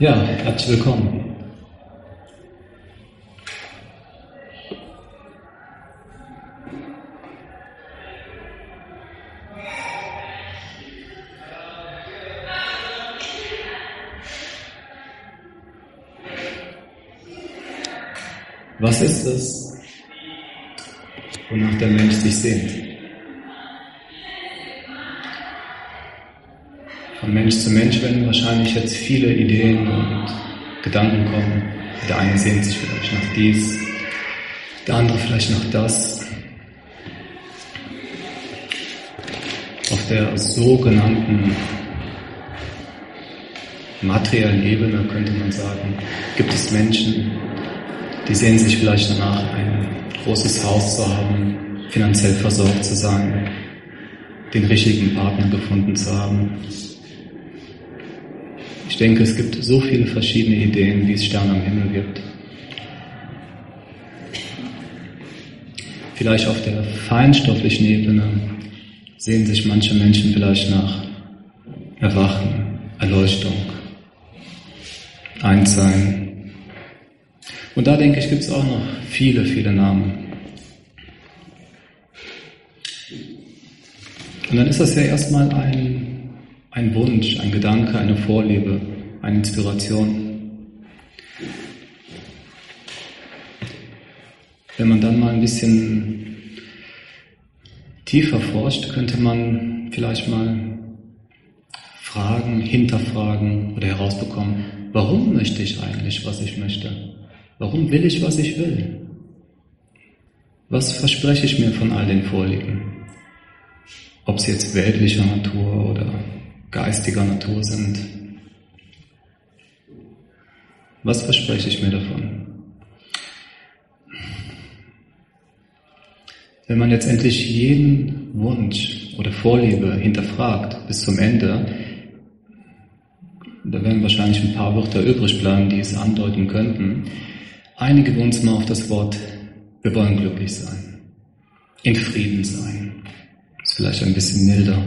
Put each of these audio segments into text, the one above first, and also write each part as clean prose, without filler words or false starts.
Ja, herzlich willkommen. Was ist es, wonach der Mensch sich sehnt? Von Mensch zu Mensch werden wahrscheinlich jetzt viele Ideen und Gedanken kommen. Der eine sehnt sich vielleicht nach dies, der andere vielleicht nach das. Auf der sogenannten materiellen Ebene könnte man sagen, gibt es Menschen, die sehnen sich vielleicht danach, ein großes Haus zu haben, finanziell versorgt zu sein, den richtigen Partner gefunden zu haben. Ich denke, es gibt so viele verschiedene Ideen, wie es Sterne am Himmel gibt. Vielleicht auf der feinstofflichen Ebene sehnen sich manche Menschen vielleicht nach Erwachen, Erleuchtung, Einssein. Und da denke ich, gibt es auch noch viele, viele Namen. Und dann ist das ja erstmal ein Wunsch, ein Gedanke, eine Vorliebe, eine Inspiration. Wenn man dann mal ein bisschen tiefer forscht, könnte man vielleicht mal fragen, hinterfragen oder herausbekommen, warum möchte ich eigentlich, was ich möchte? Warum will ich, was ich will? Was verspreche ich mir von all den Vorlieben? Ob sie jetzt weltlicher Natur oder geistiger Natur sind. Was verspreche ich mir davon? Wenn man letztendlich jeden Wunsch oder Vorliebe hinterfragt bis zum Ende, da werden wahrscheinlich ein paar Wörter übrig bleiben, die es andeuten könnten. Einigen wir uns mal auf das Wort, wir wollen glücklich sein, in Frieden sein. Ist vielleicht ein bisschen milder.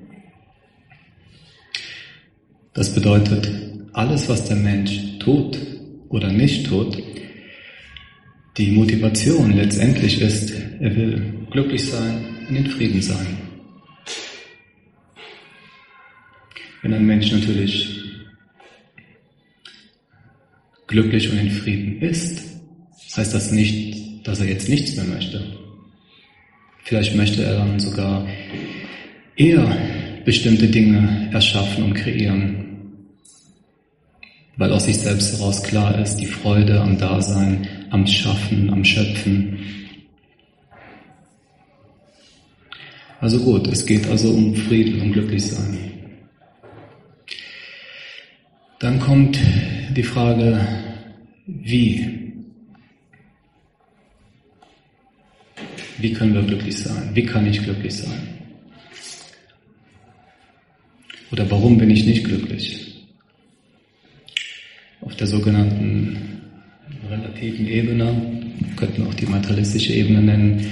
Das bedeutet, alles, was der Mensch tut oder nicht tut, die Motivation letztendlich ist, er will glücklich sein und in Frieden sein. Wenn ein Mensch natürlich glücklich und in Frieden ist, heißt das nicht, dass er jetzt nichts mehr möchte. Vielleicht möchte er dann sogar eher bestimmte Dinge erschaffen und kreieren, weil aus sich selbst heraus klar ist, die Freude am Dasein, am Schaffen, am Schöpfen. Also gut, es geht also um Frieden, um Glücklichsein. Dann kommt die Frage, wie? Wie können wir glücklich sein? Wie kann ich glücklich sein? Oder warum bin ich nicht glücklich? Auf der sogenannten relativen Ebene, könnten wir auch die materialistische Ebene nennen,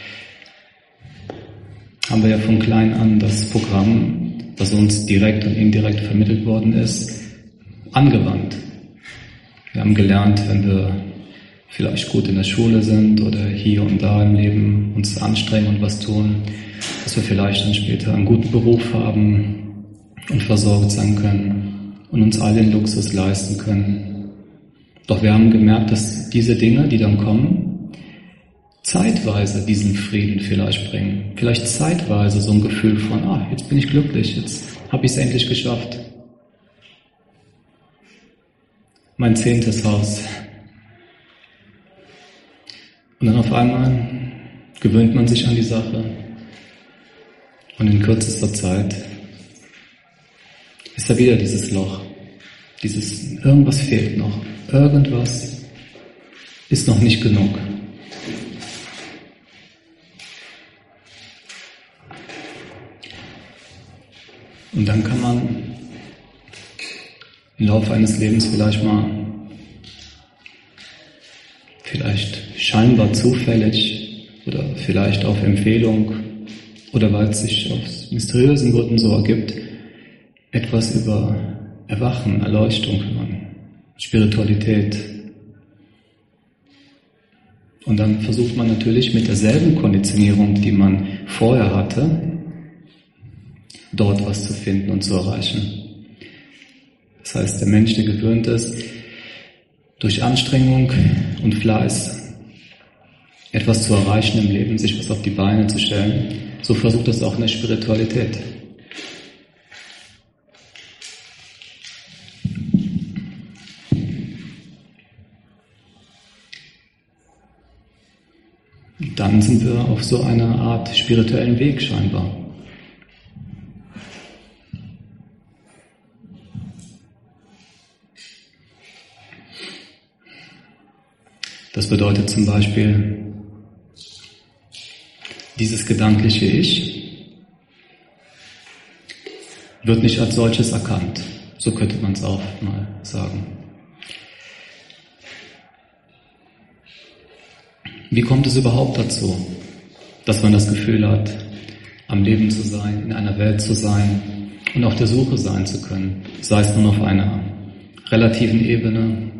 haben wir ja von klein an das Programm, das uns direkt und indirekt vermittelt worden ist, angewandt. Wir haben gelernt, wenn wir vielleicht gut in der Schule sind oder hier und da im Leben uns anstrengen und was tun, dass wir vielleicht dann später einen guten Beruf haben und versorgt sein können und uns all den Luxus leisten können. Doch wir haben gemerkt, dass diese Dinge, die dann kommen, zeitweise diesen Frieden vielleicht bringen. Vielleicht zeitweise so ein Gefühl von, jetzt bin ich glücklich, jetzt habe ich es endlich geschafft. Mein 10. Haus. Und dann auf einmal gewöhnt man sich an die Sache und in kürzester Zeit ist da wieder dieses Loch, irgendwas fehlt noch, irgendwas ist noch nicht genug. Und dann kann man im Laufe eines Lebens vielleicht scheinbar zufällig oder vielleicht auf Empfehlung oder weil es sich aus mysteriösen Gründen so ergibt, etwas über Erwachen, Erleuchtung hören. Spiritualität. Und dann versucht man natürlich mit derselben Konditionierung, die man vorher hatte, dort was zu finden und zu erreichen. Das heißt, der Mensch, der gewöhnt ist, durch Anstrengung und Fleiß etwas zu erreichen im Leben, sich was auf die Beine zu stellen, so versucht das auch in der Spiritualität. Dann sind wir auf so einer Art spirituellen Weg scheinbar. Das bedeutet zum Beispiel, dieses gedankliche Ich wird nicht als solches erkannt. So könnte man es auch mal sagen. Wie kommt es überhaupt dazu, dass man das Gefühl hat, am Leben zu sein, in einer Welt zu sein und auf der Suche sein zu können, sei es nun auf einer relativen Ebene,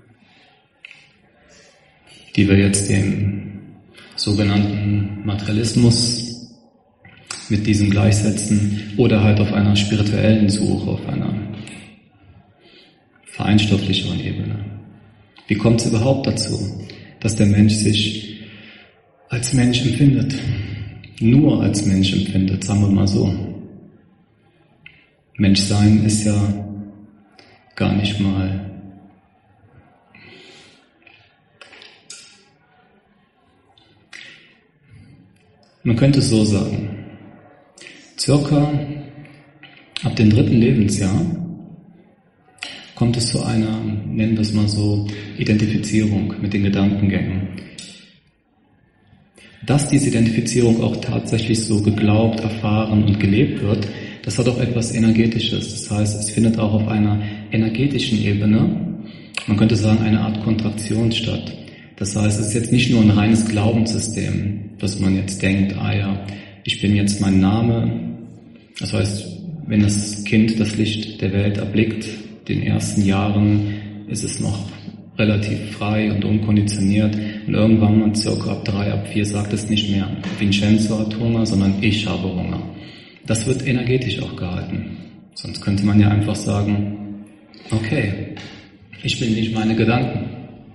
die wir jetzt dem sogenannten Materialismus mit diesem gleichsetzen, oder halt auf einer spirituellen Suche, auf einer feinstofflicheren Ebene. Wie kommt es überhaupt dazu, dass der Mensch sich als Mensch empfindet? Nur als Mensch empfindet, sagen wir mal so. Menschsein ist ja gar nicht mal man könnte es so sagen, circa ab dem 3. Lebensjahr kommt es zu einer, nennen wir es mal so, Identifizierung mit den Gedankengängen. Dass diese Identifizierung auch tatsächlich so geglaubt, erfahren und gelebt wird, das hat auch etwas Energetisches. Das heißt, es findet auch auf einer energetischen Ebene, man könnte sagen, eine Art Kontraktion statt. Das heißt, es ist jetzt nicht nur ein reines Glaubenssystem, dass man jetzt denkt, ich bin jetzt mein Name. Das heißt, wenn das Kind das Licht der Welt erblickt, in den ersten Jahren ist es noch relativ frei und unkonditioniert. Und irgendwann mal circa ab 3, ab 4 sagt es nicht mehr, Vincenzo hat Hunger, sondern ich habe Hunger. Das wird energetisch auch gehalten. Sonst könnte man ja einfach sagen, okay, ich bin nicht meine Gedanken.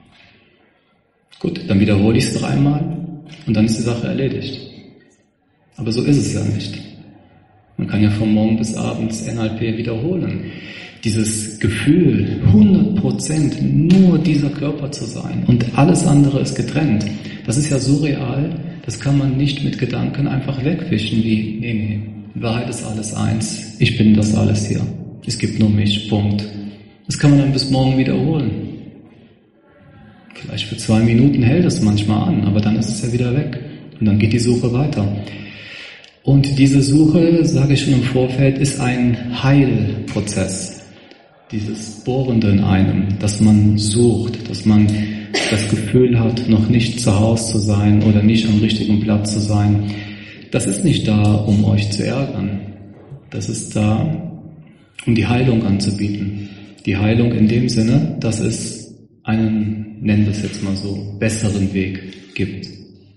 Gut, dann wiederhole ich es 3-mal und dann ist die Sache erledigt. Aber so ist es ja nicht. Man kann ja von morgen bis abends NLP wiederholen. Dieses Gefühl, 100% nur dieser Körper zu sein und alles andere ist getrennt, das ist ja so real, das kann man nicht mit Gedanken einfach wegwischen wie, nee, in Wahrheit ist alles eins, ich bin das alles hier, es gibt nur mich, Punkt. Das kann man dann bis morgen wiederholen. Vielleicht für 2 Minuten hält es manchmal an, aber dann ist es ja wieder weg und dann geht die Suche weiter. Und diese Suche, sage ich schon im Vorfeld, ist ein Heilprozess. Dieses Bohrende in einem, dass man sucht, dass man das Gefühl hat, noch nicht zu Hause zu sein oder nicht am richtigen Platz zu sein. Das ist nicht da, um euch zu ärgern. Das ist da, um die Heilung anzubieten. Die Heilung in dem Sinne, dass es einen, nennen wir es jetzt mal so, besseren Weg gibt,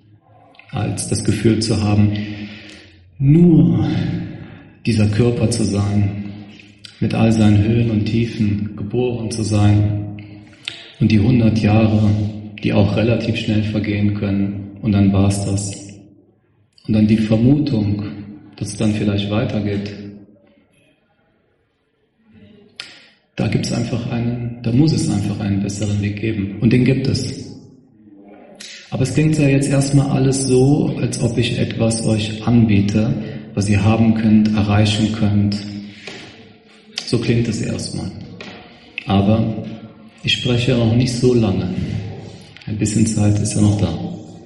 als das Gefühl zu haben, nur dieser Körper zu sein, mit all seinen Höhen und Tiefen geboren zu sein und die 100 Jahre, die auch relativ schnell vergehen können und dann war's das. Und dann die Vermutung, dass es dann vielleicht weitergeht. Da muss es einfach einen besseren Weg geben und den gibt es. Aber es klingt ja jetzt erstmal alles so, als ob ich etwas euch anbiete, was ihr haben könnt, erreichen könnt. So klingt es erstmal. Aber ich spreche ja noch nicht so lange. Ein bisschen Zeit ist ja noch da.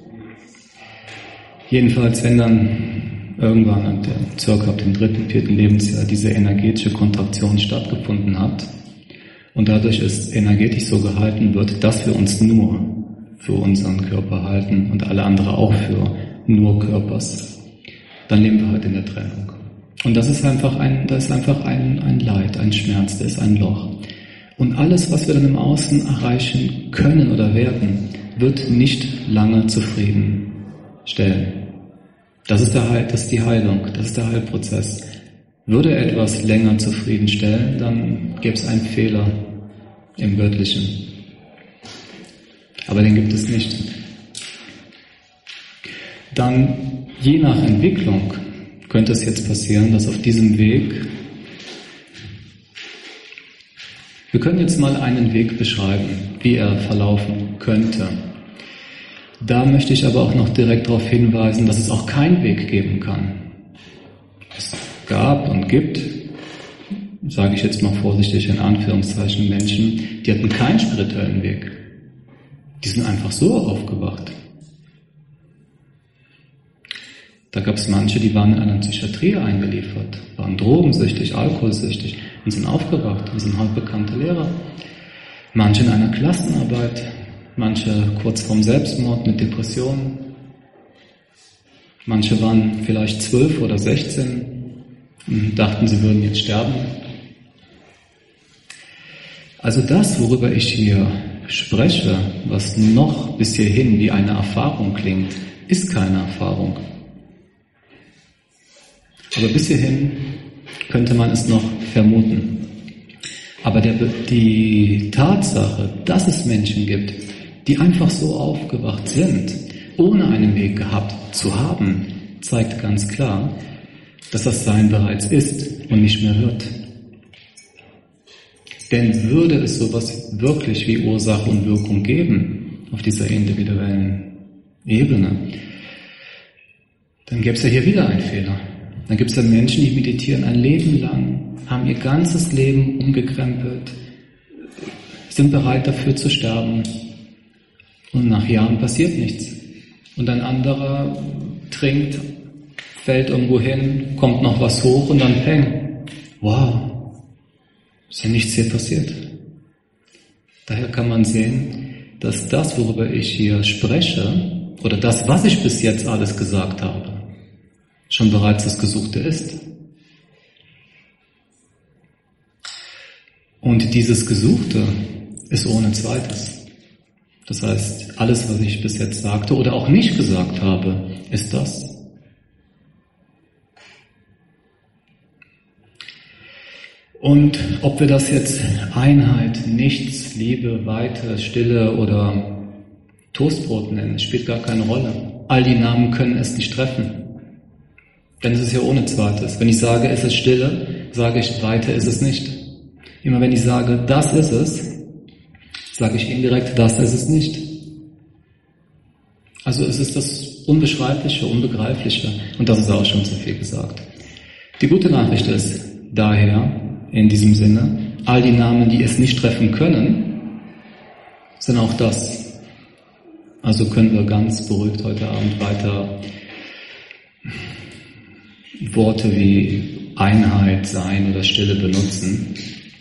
Jedenfalls, wenn dann irgendwann circa ab dem 3., 4. Lebensjahr diese energetische Kontraktion stattgefunden hat und dadurch es energetisch so gehalten wird, dass wir uns nur für unseren Körper halten und alle andere auch für nur Körpers, dann leben wir halt in der Trennung. Und das ist einfach ein Leid, ein Schmerz, das ist ein Loch. Und alles, was wir dann im Außen erreichen können oder werden, wird nicht lange zufriedenstellen. Das ist die Heilung, das ist der Heilprozess. Würde etwas länger zufriedenstellen, dann gäbe es einen Fehler im Göttlichen. Aber den gibt es nicht. Dann, je nach Entwicklung, könnte es jetzt passieren, dass auf diesem Weg, wir können jetzt mal einen Weg beschreiben, wie er verlaufen könnte. Da möchte ich aber auch noch direkt darauf hinweisen, dass es auch keinen Weg geben kann. Es gab und gibt, sage ich jetzt mal vorsichtig in Anführungszeichen, Menschen, die hatten keinen spirituellen Weg. Die sind einfach so aufgewacht. Da gab es manche, die waren in einer Psychiatrie eingeliefert, waren drogensüchtig, alkoholsüchtig und sind aufgewacht. Wir sind heute bekannte Lehrer. Manche in einer Klassenarbeit, manche kurz vorm Selbstmord mit Depressionen. Manche waren vielleicht 12 oder 16 und dachten, sie würden jetzt sterben. Also das, worüber ich hier spreche, was noch bis hierhin wie eine Erfahrung klingt, ist keine Erfahrung. Aber bis hierhin könnte man es noch vermuten. Aber die Tatsache, dass es Menschen gibt, die einfach so aufgewacht sind, ohne einen Weg gehabt zu haben, zeigt ganz klar, dass das Sein bereits ist und nicht mehr wird. Denn würde es sowas wirklich wie Ursache und Wirkung geben auf dieser individuellen Ebene, dann gäbe es ja hier wieder einen Fehler. Dann gibt es ja Menschen, die meditieren ein Leben lang, haben ihr ganzes Leben umgekrempelt, sind bereit dafür zu sterben und nach Jahren passiert nichts. Und ein anderer trinkt, fällt irgendwo hin, kommt noch was hoch und dann peng. Wow, ist ja nichts hier passiert. Daher kann man sehen, dass das, worüber ich hier spreche, oder das, was ich bis jetzt alles gesagt habe, schon bereits das Gesuchte ist. Und dieses Gesuchte ist ohne Zweites. Das heißt, alles, was ich bis jetzt sagte oder auch nicht gesagt habe, ist das. Und ob wir das jetzt Einheit, Nichts, Liebe, Weite, Stille oder Toastbrot nennen, spielt gar keine Rolle. All die Namen können es nicht treffen. Denn es ist ja ohne Zweites. Wenn ich sage, es ist Stille, sage ich, Weite ist es nicht. Immer wenn ich sage, das ist es, sage ich indirekt, das ist es nicht. Also es ist das Unbeschreibliche, Unbegreifliche. Und das ist auch schon zu viel gesagt. Die gute Nachricht ist daher, in diesem Sinne, all die Namen, die es nicht treffen können, sind auch das. Also können wir ganz beruhigt heute Abend weiter Worte wie Einheit, Sein oder Stille benutzen,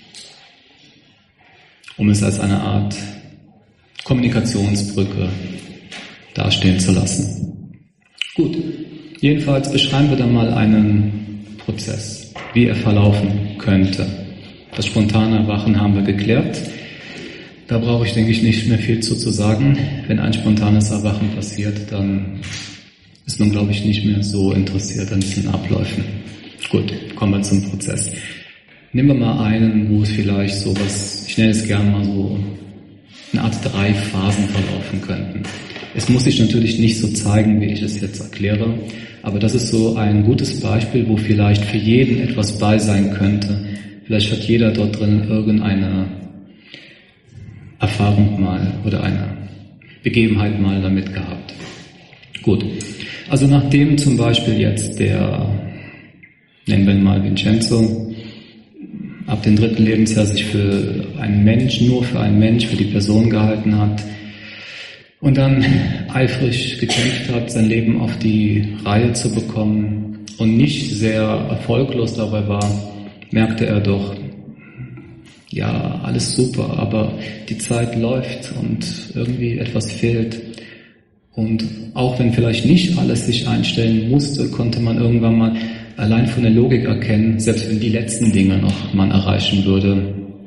um es als eine Art Kommunikationsbrücke dastehen zu lassen. Gut, jedenfalls beschreiben wir dann mal einen Prozess, wie er verlaufen könnte. Das spontane Erwachen haben wir geklärt. Da brauche ich, denke ich, nicht mehr viel zu sagen. Wenn ein spontanes Erwachen passiert, dann ist man, glaube ich, nicht mehr so interessiert an diesen Abläufen. Gut, kommen wir zum Prozess. Nehmen wir mal einen, wo es vielleicht sowas, ich nenne es gerne mal so, eine Art 3 Phasen verlaufen könnten. Es muss sich natürlich nicht so zeigen, wie ich es jetzt erkläre, aber das ist so ein gutes Beispiel, wo vielleicht für jeden etwas bei sein könnte. Vielleicht hat jeder dort drin irgendeine Erfahrung mal oder eine Begebenheit mal damit gehabt. Gut, also nachdem zum Beispiel jetzt nennen wir ihn mal Vincenzo, ab dem 3. Lebensjahr sich für einen Mensch, nur für einen Mensch, für die Person gehalten hat und dann eifrig gekämpft hat, sein Leben auf die Reihe zu bekommen und nicht sehr erfolglos dabei war, merkte er doch, ja, alles super, aber die Zeit läuft und irgendwie etwas fehlt. Und auch wenn vielleicht nicht alles sich einstellen musste, konnte man irgendwann mal allein von der Logik erkennen, selbst wenn die letzten Dinge noch man erreichen würde,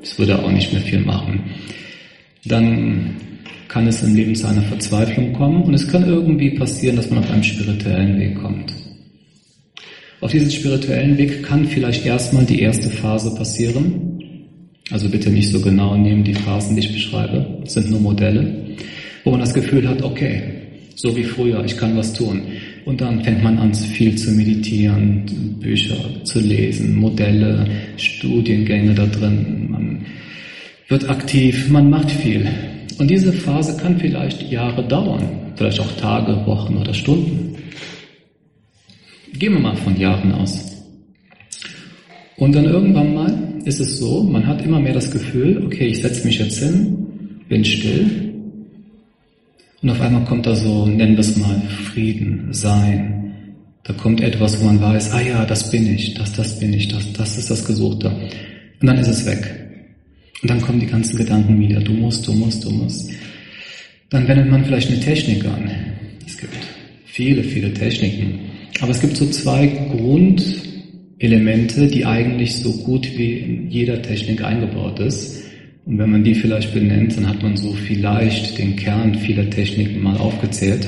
es würde auch nicht mehr viel machen. Dann kann es im Leben zu einer Verzweiflung kommen und es kann irgendwie passieren, dass man auf einen spirituellen Weg kommt. Auf diesem spirituellen Weg kann vielleicht erstmal die erste Phase passieren. Also bitte nicht so genau nehmen die Phasen, die ich beschreibe. Das sind nur Modelle, wo man das Gefühl hat, okay, so wie früher, ich kann was tun. Und dann fängt man an, viel zu meditieren, Bücher zu lesen, Modelle, Studiengänge da drin. Man wird aktiv, man macht viel. Und diese Phase kann vielleicht Jahre dauern, vielleicht auch Tage, Wochen oder Stunden. Gehen wir mal von Jahren aus. Und dann irgendwann mal ist es so, man hat immer mehr das Gefühl, okay, ich setze mich jetzt hin, bin still. Und auf einmal kommt da so, nennen wir es mal, Frieden, Sein. Da kommt etwas, wo man weiß, ah ja, das bin ich, das bin ich, das ist das Gesuchte. Und dann ist es weg. Und dann kommen die ganzen Gedanken wieder, du musst. Dann wendet man vielleicht eine Technik an. Es gibt viele Techniken. Aber es gibt so 2 Grundelemente, die eigentlich so gut wie in jeder Technik eingebaut ist. Und wenn man die vielleicht benennt, dann hat man so vielleicht den Kern vieler Techniken mal aufgezählt.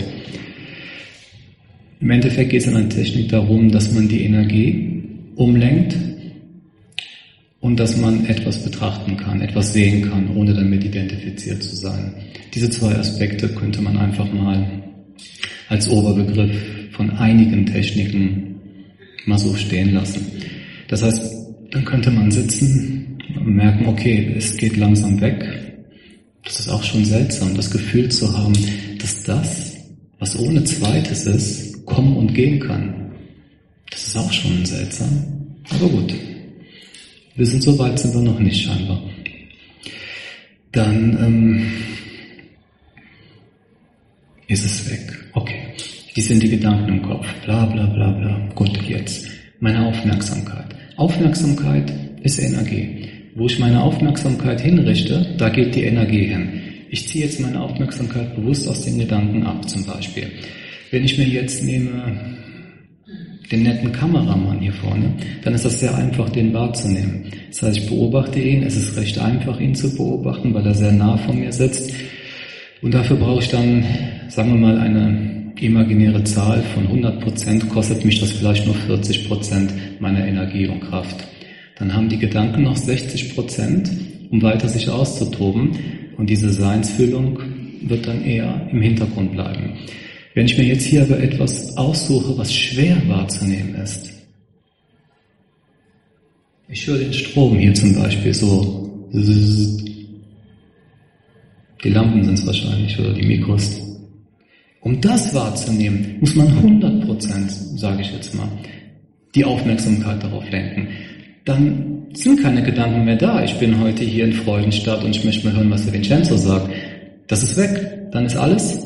Im Endeffekt geht es in einer Technik darum, dass man die Energie umlenkt und dass man etwas betrachten kann, etwas sehen kann, ohne damit identifiziert zu sein. Diese 2 Aspekte könnte man einfach mal als Oberbegriff von einigen Techniken mal so stehen lassen. Das heißt, dann könnte man sitzen und merken, okay, es geht langsam weg. Das ist auch schon seltsam, das Gefühl zu haben, dass das, was ohne Zweites ist, kommen und gehen kann. Das ist auch schon seltsam. Aber gut, so weit sind wir noch nicht scheinbar. Dann ist es weg. Okay. Die sind die Gedanken im Kopf, bla bla bla bla. Gut, jetzt meine Aufmerksamkeit. Aufmerksamkeit ist Energie. Wo ich meine Aufmerksamkeit hinrichte, da geht die Energie hin. Ich ziehe jetzt meine Aufmerksamkeit bewusst aus den Gedanken ab, zum Beispiel. Wenn ich mir jetzt nehme den netten Kameramann hier vorne, dann ist das sehr einfach, den wahrzunehmen. Das heißt, ich beobachte ihn, es ist recht einfach, ihn zu beobachten, weil er sehr nah von mir sitzt. Und dafür brauche ich dann, sagen wir mal, eine imaginäre Zahl von 100%, kostet mich das vielleicht nur 40% meiner Energie und Kraft. Dann haben die Gedanken noch 60%, um weiter sich auszutoben, und diese Seinsfühlung wird dann eher im Hintergrund bleiben. Wenn ich mir jetzt hier aber etwas aussuche, was schwer wahrzunehmen ist, ich höre den Strom hier zum Beispiel so, die Lampen sind es wahrscheinlich oder die Mikros. Um das wahrzunehmen, muss man 100%, sage ich jetzt mal, die Aufmerksamkeit darauf lenken. Dann sind keine Gedanken mehr da. Ich bin heute hier in Freudenstadt und ich möchte mal hören, was der Vincenzo sagt. Das ist weg. Dann ist alles.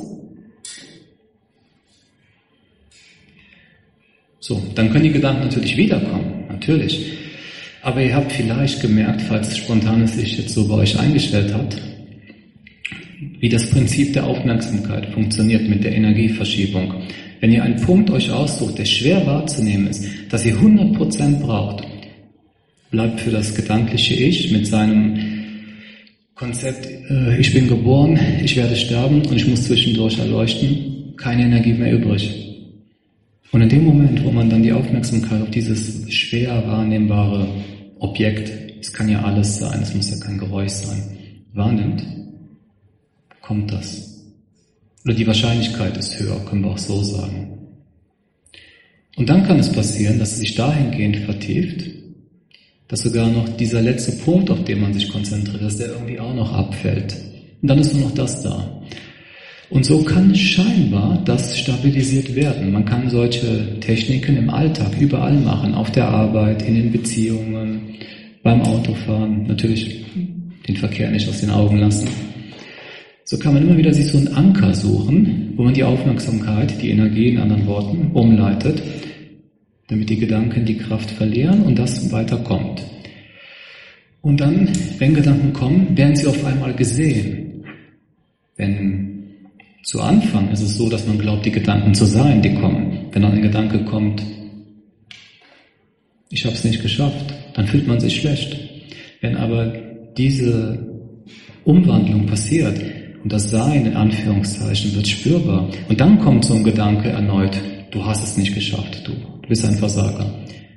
So, dann können die Gedanken natürlich wiederkommen. Natürlich. Aber ihr habt vielleicht gemerkt, falls es spontan ist, sich jetzt so bei euch eingestellt hat, wie das Prinzip der Aufmerksamkeit funktioniert mit der Energieverschiebung. Wenn ihr einen Punkt euch aussucht, der schwer wahrzunehmen ist, dass ihr 100% braucht, bleibt für das gedankliche Ich mit seinem Konzept, ich bin geboren, ich werde sterben und ich muss zwischendurch erleuchten, keine Energie mehr übrig. Und in dem Moment, wo man dann die Aufmerksamkeit auf dieses schwer wahrnehmbare Objekt, es kann ja alles sein, es muss ja kein Geräusch sein, wahrnimmt, kommt das. Oder die Wahrscheinlichkeit ist höher, können wir auch so sagen. Und dann kann es passieren, dass es sich dahingehend vertieft, dass sogar noch dieser letzte Punkt, auf den man sich konzentriert, dass der irgendwie auch noch abfällt. Und dann ist nur noch das da. Und so kann scheinbar das stabilisiert werden. Man kann solche Techniken im Alltag überall machen, auf der Arbeit, in den Beziehungen, beim Autofahren, natürlich den Verkehr nicht aus den Augen lassen. So kann man immer wieder sich so einen Anker suchen, wo man die Aufmerksamkeit, die Energie in anderen Worten, umleitet, damit die Gedanken die Kraft verlieren und das weiterkommt. Und dann, wenn Gedanken kommen, werden sie auf einmal gesehen. Wenn zu Anfang ist es so, dass man glaubt, die Gedanken zu sein, die kommen. Wenn dann ein Gedanke kommt, ich habe es nicht geschafft, dann fühlt man sich schlecht. Wenn aber diese Umwandlung passiert und das Sein in Anführungszeichen wird spürbar. Und dann kommt so ein Gedanke erneut, du hast es nicht geschafft, du bist ein Versager.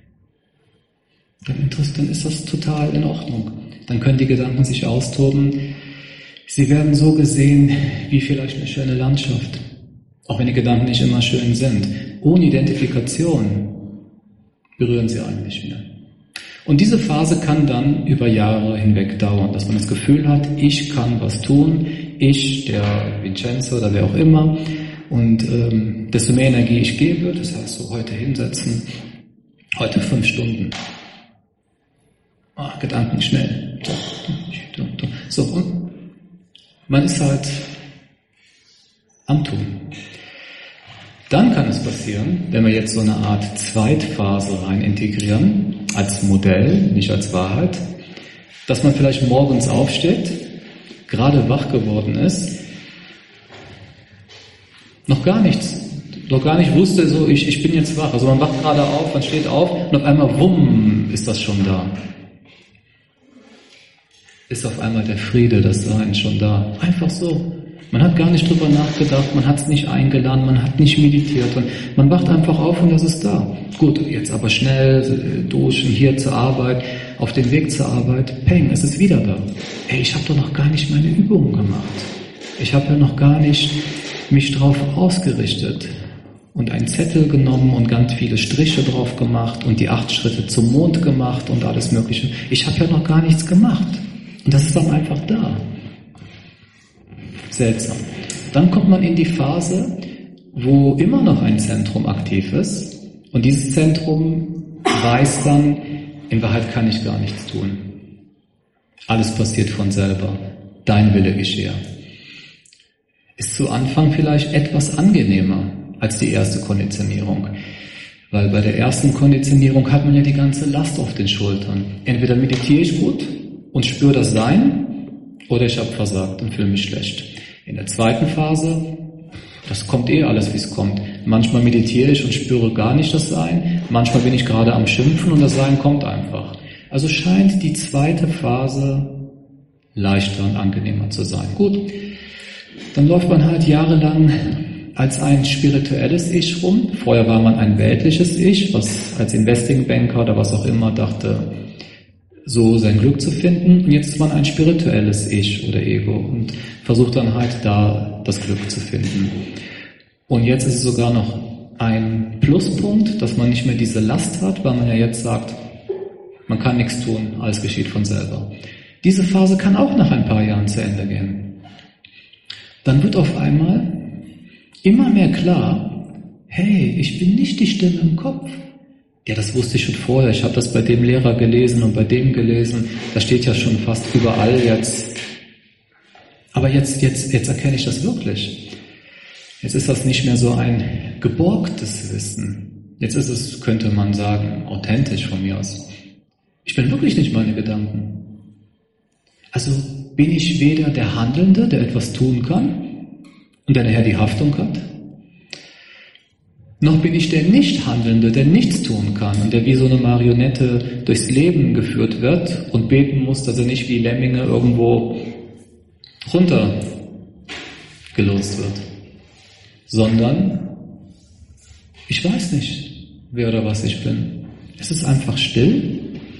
Dann ist das total in Ordnung. Dann können die Gedanken sich austoben. Sie werden so gesehen wie vielleicht eine schöne Landschaft. Auch wenn die Gedanken nicht immer schön sind. Ohne Identifikation berühren sie einen nicht mehr. Und diese Phase kann dann über Jahre hinweg dauern, dass man das Gefühl hat, ich kann was tun, ich, der Vincenzo oder wer auch immer, und desto mehr Energie ich gebe, das heißt so heute hinsetzen, heute 5 Stunden. Gedanken schnell. So, und man ist halt am Tun. Dann kann es passieren, wenn wir jetzt so eine Art Zweitphase rein integrieren, als Modell, nicht als Wahrheit, dass man vielleicht morgens aufsteht, gerade wach geworden ist, noch gar nicht wusste, so ich bin jetzt wach. Also man wacht gerade auf, man steht auf und auf einmal, wumm, ist das schon da. Ist auf einmal der Friede, das Sein schon da. Einfach so. Man hat gar nicht drüber nachgedacht, man hat es nicht eingeladen, man hat nicht meditiert und man wacht einfach auf und das ist da. Gut, jetzt aber schnell duschen, hier zur Arbeit, auf dem Weg zur Arbeit, peng, es ist wieder da. Ey, ich habe doch noch gar nicht meine Übungen gemacht. Ich habe ja noch gar nicht mich drauf ausgerichtet und einen Zettel genommen und ganz viele Striche drauf gemacht und die 8 Schritte zum Mond gemacht und alles Mögliche. Ich habe ja noch gar nichts gemacht. Und das ist dann einfach da. Seltsam. Dann kommt man in die Phase, wo immer noch ein Zentrum aktiv ist. Und dieses Zentrum weiß dann, in Wahrheit kann ich gar nichts tun. Alles passiert von selber. Dein Wille geschehe. Ist zu Anfang vielleicht etwas angenehmer als die erste Konditionierung. Weil bei der ersten Konditionierung hat man ja die ganze Last auf den Schultern. Entweder meditiere ich gut und spüre das Sein, oder ich habe versagt und fühle mich schlecht. In der zweiten Phase, das kommt alles, wie es kommt. Manchmal meditiere ich und spüre gar nicht das Sein, manchmal bin ich gerade am Schimpfen und das Sein kommt einfach. Also scheint die zweite Phase leichter und angenehmer zu sein. Gut, dann läuft man halt jahrelang als ein spirituelles Ich rum. Vorher war man ein weltliches Ich, was als Investing-Banker oder was auch immer dachte, so sein Glück zu finden. Und jetzt ist man ein spirituelles Ich oder Ego und versucht dann halt da das Glück zu finden. Und jetzt ist es sogar noch ein Pluspunkt, dass man nicht mehr diese Last hat, weil man ja jetzt sagt, man kann nichts tun, alles geschieht von selber. Diese Phase kann auch nach ein paar Jahren zu Ende gehen. Dann wird auf einmal immer mehr klar, hey, ich bin nicht die Stimme im Kopf. Ja, das wusste ich schon vorher. Ich habe das bei dem Lehrer gelesen und bei dem gelesen. Das steht ja schon fast überall jetzt. Aber jetzt erkenne ich das wirklich. Jetzt ist das nicht mehr so ein geborgtes Wissen. Jetzt ist es, könnte man sagen, authentisch von mir aus. Ich bin wirklich nicht meine Gedanken. Also bin ich weder der Handelnde, der etwas tun kann und der nachher die Haftung hat, noch bin ich der Nicht-Handelnde, der nichts tun kann und der wie so eine Marionette durchs Leben geführt wird und beten muss, dass er nicht wie Lemminge irgendwo runtergelotst wird. Sondern ich weiß nicht, wer oder was ich bin. Es ist einfach still.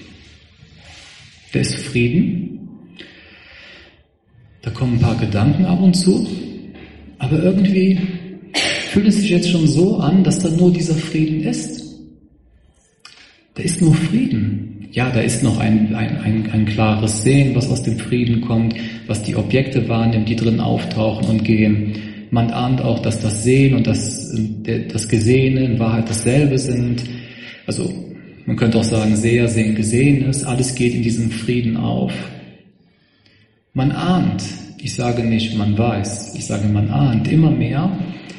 Da ist Frieden. Da kommen ein paar Gedanken ab und zu. Aber irgendwie fühlt es sich jetzt schon so an, dass da nur dieser Frieden ist. Da ist nur Frieden. Ja, da ist noch ein klares Sehen, was aus dem Frieden kommt, was die Objekte wahrnimmt, die drin auftauchen und gehen. Man ahnt auch, dass das Sehen und das Gesehene in Wahrheit dasselbe sind. Also man könnte auch sagen, Seher sehen Gesehenes. Alles geht in diesem Frieden auf. Man ahnt. Ich sage nicht, man weiß. Ich sage, man ahnt immer mehr.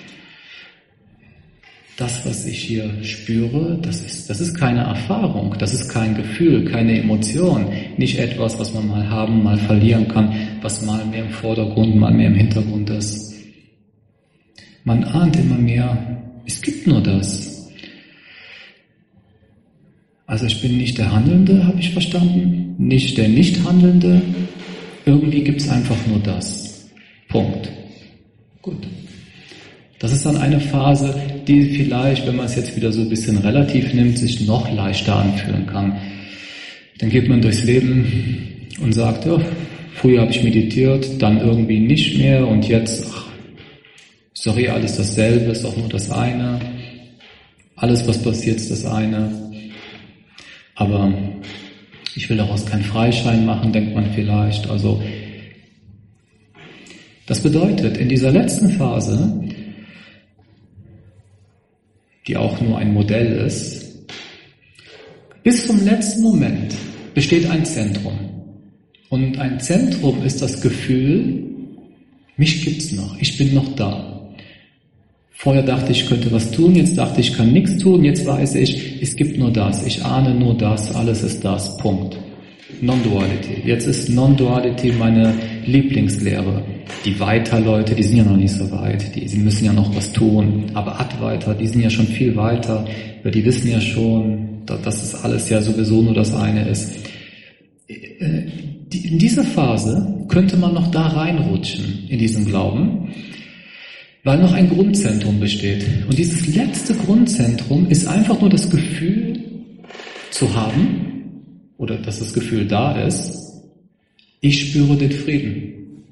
Das, was ich hier spüre, das ist keine Erfahrung, das ist kein Gefühl, keine Emotion, nicht etwas, was man mal haben, mal verlieren kann, was mal mehr im Vordergrund, mal mehr im Hintergrund ist. Man ahnt immer mehr, es gibt nur das. Also ich bin nicht der Handelnde, habe ich verstanden. nicht der Nichthandelnde. Irgendwie gibt es einfach nur das. Punkt. Gut. Das ist dann eine Phase, die vielleicht, wenn man es jetzt wieder so ein bisschen relativ nimmt, sich noch leichter anfühlen kann. Dann geht man durchs Leben und sagt, ja, früher habe ich meditiert, dann irgendwie nicht mehr und jetzt, ist doch alles dasselbe, ist doch nur das eine. Alles, was passiert, ist das eine. Aber ich will daraus keinen Freischein machen, denkt man vielleicht. Also, das bedeutet, in dieser letzten Phase, die auch nur ein Modell ist, bis zum letzten Moment besteht ein Zentrum. Und ein Zentrum ist das Gefühl, mich gibt's noch, ich bin noch da. Vorher dachte ich, könnte was tun, jetzt dachte ich, kann nichts tun, jetzt weiß ich, es gibt nur das, ich ahne nur das, alles ist das, Punkt. Non-Duality. Jetzt ist Non-Duality meine Lieblingslehre. Die Weiter-Leute, die sind ja noch nicht so weit, sie müssen ja noch was tun, aber Advaita, die sind ja schon viel weiter, weil die wissen ja schon, dass es alles ja sowieso nur das eine ist. In dieser Phase könnte man noch da reinrutschen, in diesen Glauben, weil noch ein Grundzentrum besteht. Und dieses letzte Grundzentrum ist einfach nur das Gefühl zu haben, oder dass das Gefühl da ist, ich spüre den Frieden.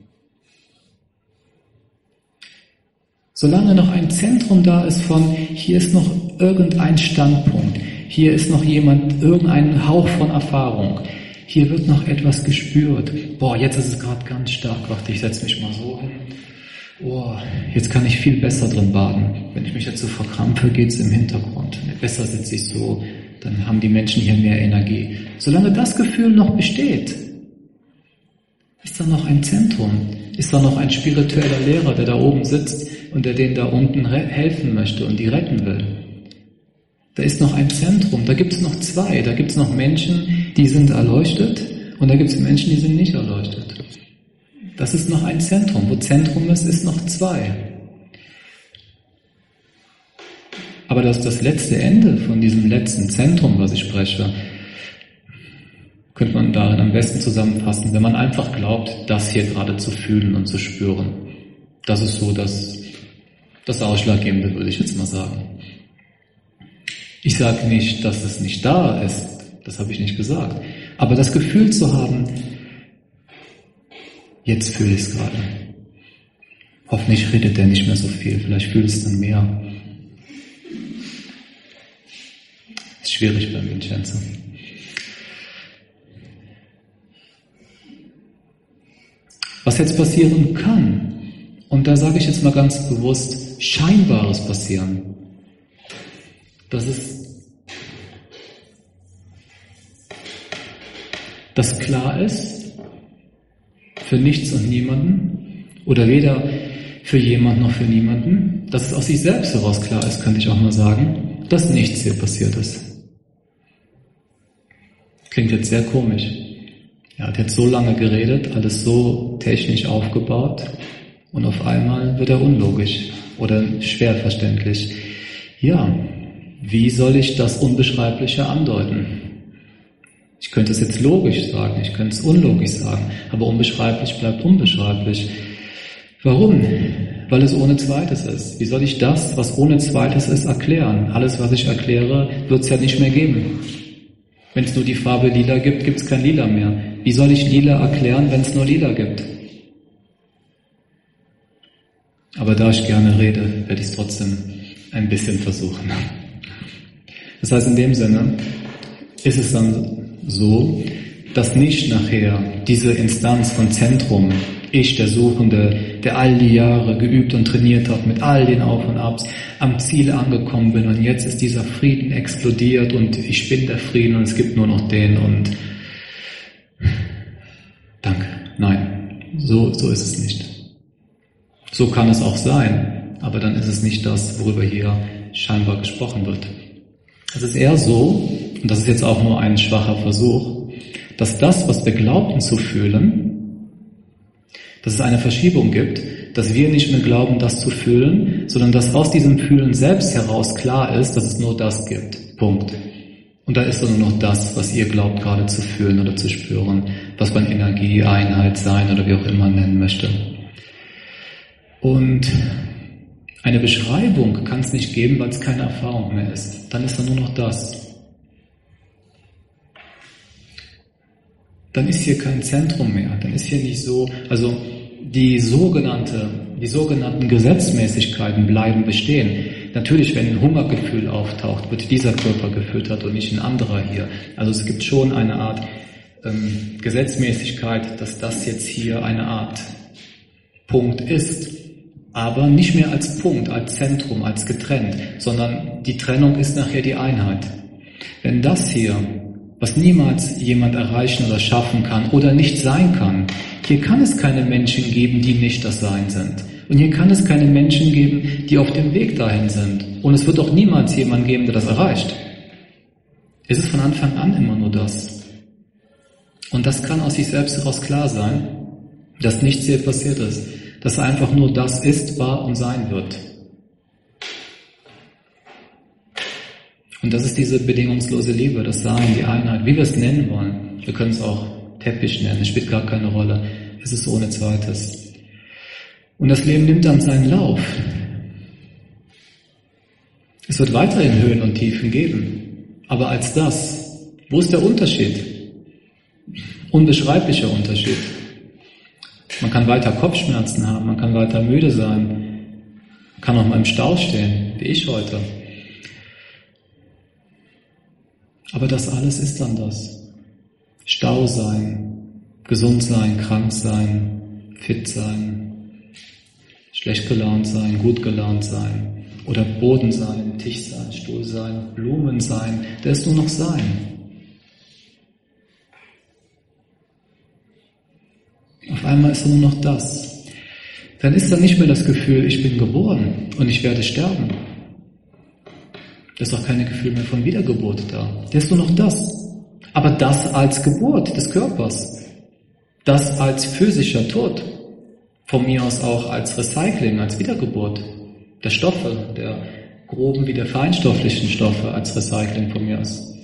Solange noch ein Zentrum da ist von, hier ist noch irgendein Standpunkt, hier ist noch jemand, irgendein Hauch von Erfahrung, hier wird noch etwas gespürt. Boah, jetzt ist es gerade ganz stark, warte, ich setze mich mal so hin. Oh, jetzt kann ich viel besser drin baden. Wenn ich mich jetzt so verkrampfe, geht's im Hintergrund. Besser sitze ich so, dann haben die Menschen hier mehr Energie. Solange das Gefühl noch besteht, ist da noch ein Zentrum, ist da noch ein spiritueller Lehrer, der da oben sitzt und der denen da unten helfen möchte und die retten will. Da ist noch ein Zentrum, da gibt es noch zwei, da gibt es noch Menschen, die sind erleuchtet und da gibt es Menschen, die sind nicht erleuchtet. Das ist noch ein Zentrum. Wo Zentrum ist, ist noch zwei. Aber das letzte Ende von diesem letzten Zentrum, was ich spreche, könnte man darin am besten zusammenfassen, wenn man einfach glaubt, das hier gerade zu fühlen und zu spüren. Das ist so das Ausschlaggebende, würde ich jetzt mal sagen. Ich sage nicht, dass es nicht da ist. Das habe ich nicht gesagt. Aber das Gefühl zu haben, jetzt fühle ich es gerade. Hoffentlich redet der nicht mehr so viel, vielleicht fühle ich es dann mehr. Ist schwierig bei Vincenzo. Was jetzt passieren kann, und da sage ich jetzt mal ganz bewusst, Scheinbares passieren. Das ist, dass klar ist, für nichts und niemanden, oder weder für jemand noch für niemanden, dass es aus sich selbst heraus klar ist, könnte ich auch mal sagen, dass nichts hier passiert ist. Klingt jetzt sehr komisch. Er hat jetzt so lange geredet, alles so technisch aufgebaut und auf einmal wird er unlogisch oder schwer verständlich. Ja, wie soll ich das Unbeschreibliche andeuten? Ich könnte es jetzt logisch sagen, ich könnte es unlogisch sagen, aber unbeschreiblich bleibt unbeschreiblich. Warum? Weil es ohne Zweites ist. Wie soll ich das, was ohne Zweites ist, erklären? Alles, was ich erkläre, wird es ja nicht mehr geben. Wenn es nur die Farbe Lila gibt, gibt es kein Lila mehr. Wie soll ich Lila erklären, wenn es nur Lila gibt? Aber da ich gerne rede, werde ich es trotzdem ein bisschen versuchen. Das heißt, in dem Sinne ist es dann so, dass nicht nachher diese Instanz von Zentrum, ich, der Suchende, der all die Jahre geübt und trainiert hat, mit all den Auf und Abs, am Ziel angekommen bin und jetzt ist dieser Frieden explodiert und ich bin der Frieden und es gibt nur noch den und danke. Nein, so ist es nicht. So kann es auch sein, aber dann ist es nicht das, worüber hier scheinbar gesprochen wird. Es ist eher so, und das ist jetzt auch nur ein schwacher Versuch, dass das, was wir glaubten zu fühlen, dass es eine Verschiebung gibt, dass wir nicht mehr glauben, das zu fühlen, sondern dass aus diesem Fühlen selbst heraus klar ist, dass es nur das gibt. Punkt. Und da ist dann nur noch das, was ihr glaubt gerade zu fühlen oder zu spüren, was man Energie, Einheit, Sein oder wie auch immer nennen möchte. Und eine Beschreibung kann es nicht geben, weil es keine Erfahrung mehr ist. Dann ist da nur noch das. Dann ist hier kein Zentrum mehr. Dann ist hier nicht so, also die sogenannten Gesetzmäßigkeiten bleiben bestehen. Natürlich, wenn ein Hungergefühl auftaucht, wird dieser Körper gefüttert und nicht ein anderer hier. Also es gibt schon eine Art Gesetzmäßigkeit, dass das jetzt hier eine Art Punkt ist. Aber nicht mehr als Punkt, als Zentrum, als getrennt, sondern die Trennung ist nachher die Einheit. Wenn das hier, was niemals jemand erreichen oder schaffen kann oder nicht sein kann, hier kann es keine Menschen geben, die nicht das Sein sind. Und hier kann es keine Menschen geben, die auf dem Weg dahin sind. Und es wird auch niemals jemanden geben, der das erreicht. Es ist von Anfang an immer nur das. Und das kann aus sich selbst heraus klar sein, dass nichts hier passiert ist. Dass einfach nur das ist, war und sein wird. Und das ist diese bedingungslose Liebe, das Sein, die Einheit, wie wir es nennen wollen. Wir können es auch Teppich nennen, es spielt gar keine Rolle. Es ist ohne Zweites. Und das Leben nimmt dann seinen Lauf. Es wird weiterhin Höhen und Tiefen geben. Aber als das, wo ist der Unterschied? Unbeschreiblicher Unterschied. Man kann weiter Kopfschmerzen haben, man kann weiter müde sein, kann auch mal im Stau stehen, wie ich heute. Aber das alles ist dann das. Stau sein, gesund sein, krank sein, fit sein, schlecht gelaunt sein, gut gelaunt sein, oder Boden sein, Tisch sein, Stuhl sein, Blumen sein, da ist nur noch Sein. Auf einmal ist nur noch das. Dann ist da nicht mehr das Gefühl, ich bin geboren und ich werde sterben. Da ist auch kein Gefühl mehr von Wiedergeburt da. Da ist nur noch das. Aber das als Geburt des Körpers. Das als physischer Tod. Von mir aus auch als Recycling, als Wiedergeburt der Stoffe, der groben wie der feinstofflichen Stoffe als Recycling von mir aus.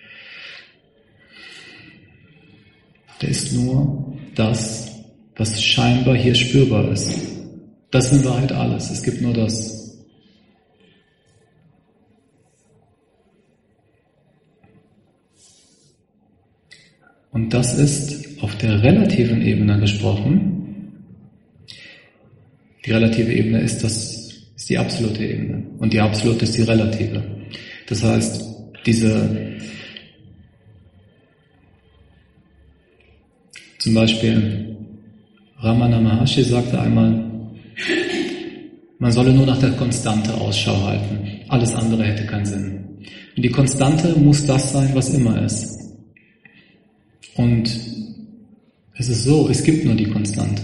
Da ist nur das, was scheinbar hier spürbar ist. Das ist in Wahrheit alles. Es gibt nur das. Und das ist auf der relativen Ebene gesprochen. Die relative Ebene ist die absolute Ebene. Und die absolute ist die relative. Das heißt, zum Beispiel Ramana Maharshi sagte einmal, man solle nur nach der Konstante Ausschau halten. Alles andere hätte keinen Sinn. Und die Konstante muss das sein, was immer ist. Und es ist so, es gibt nur die Konstante.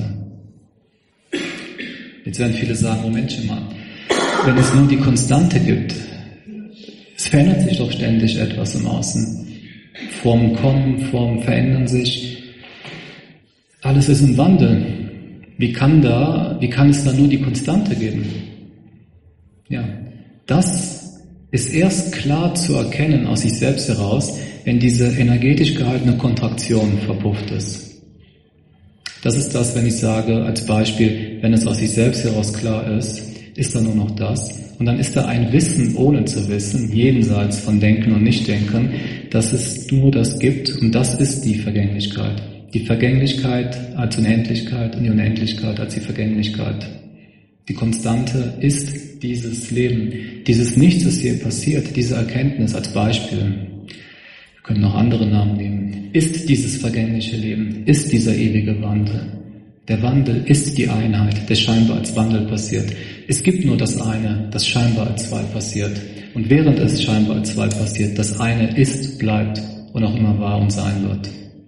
Jetzt werden viele sagen, Momentchen mal, wenn es nur die Konstante gibt, es verändert sich doch ständig etwas im Außen. Formen kommen, Formen verändern sich. Alles ist im Wandel. Wie kann es da nur die Konstante geben? Ja, das ist erst klar zu erkennen aus sich selbst heraus, wenn diese energetisch gehaltene Kontraktion verpufft ist. Das ist das, wenn ich sage, als Beispiel, wenn es aus sich selbst heraus klar ist da nur noch das. Und dann ist da ein Wissen, ohne zu wissen, jenseits von Denken und Nichtdenken, dass es nur das gibt und das ist die Vergänglichkeit. Die Vergänglichkeit als Unendlichkeit und die Unendlichkeit als die Vergänglichkeit. Die Konstante ist dieses Leben, dieses Nichts, was hier passiert, diese Erkenntnis als Beispiel. Wir können noch andere Namen nehmen. Ist dieses vergängliche Leben, ist dieser ewige Wandel. Der Wandel ist die Einheit, der scheinbar als Wandel passiert. Es gibt nur das eine, das scheinbar als zwei passiert. Und während es scheinbar als zwei passiert, das eine ist, bleibt und auch immer war und sein wird.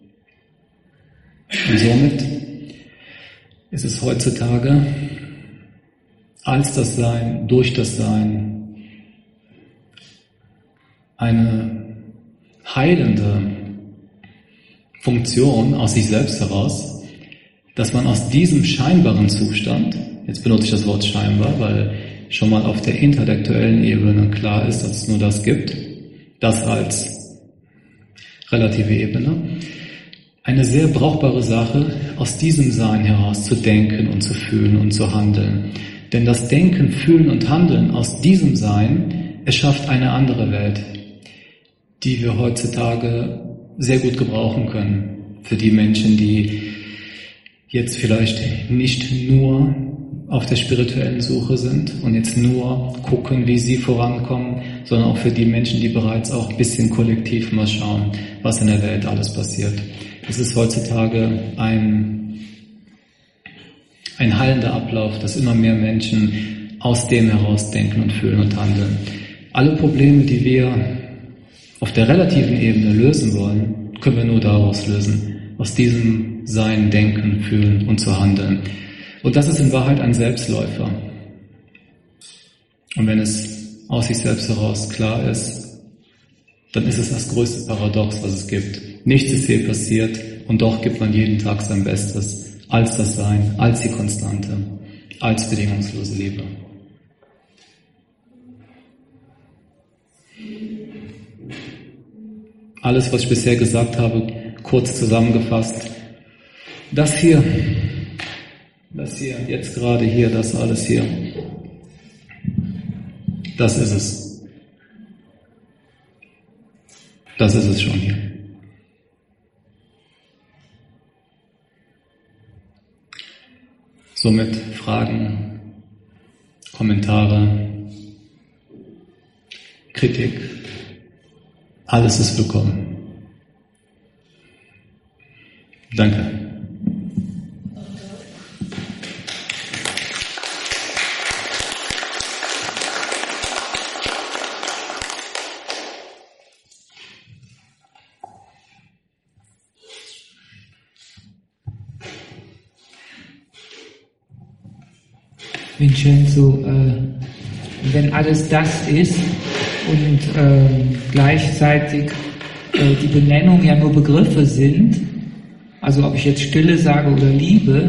Und somit ist es heutzutage als das Sein, durch das Sein, eine heilende Funktion aus sich selbst heraus, dass man aus diesem scheinbaren Zustand, jetzt benutze ich das Wort scheinbar, weil schon mal auf der intellektuellen Ebene klar ist, dass es nur das gibt, das als relative Ebene, eine sehr brauchbare Sache, aus diesem Sein heraus zu denken und zu fühlen und zu handeln. Denn das Denken, Fühlen und Handeln aus diesem Sein erschafft eine andere Welt, die wir heutzutage sehr gut gebrauchen können. Für die Menschen, die jetzt vielleicht nicht nur auf der spirituellen Suche sind und jetzt nur gucken, wie sie vorankommen, sondern auch für die Menschen, die bereits auch ein bisschen kollektiv mal schauen, was in der Welt alles passiert. Es ist heutzutage ein heilender Ablauf, dass immer mehr Menschen aus dem heraus denken und fühlen und handeln. Alle Probleme, die wir auf der relativen Ebene lösen wollen, können wir nur daraus lösen, aus diesem Sein, Denken, Fühlen und zu handeln. Und das ist in Wahrheit ein Selbstläufer. Und wenn es aus sich selbst heraus klar ist, dann ist es das größte Paradox, was es gibt. Nichts ist je passiert und doch gibt man jeden Tag sein Bestes, als das Sein, als die Konstante, als bedingungslose Liebe. Alles, was ich bisher gesagt habe, kurz zusammengefasst. Das hier, jetzt gerade hier, das alles hier, das ist es. Das ist es schon hier. Somit Fragen, Kommentare, Kritik, alles ist willkommen. Danke. Vincenzo, wenn alles das ist und gleichzeitig die Benennung ja nur Begriffe sind, also ob ich jetzt Stille sage oder Liebe,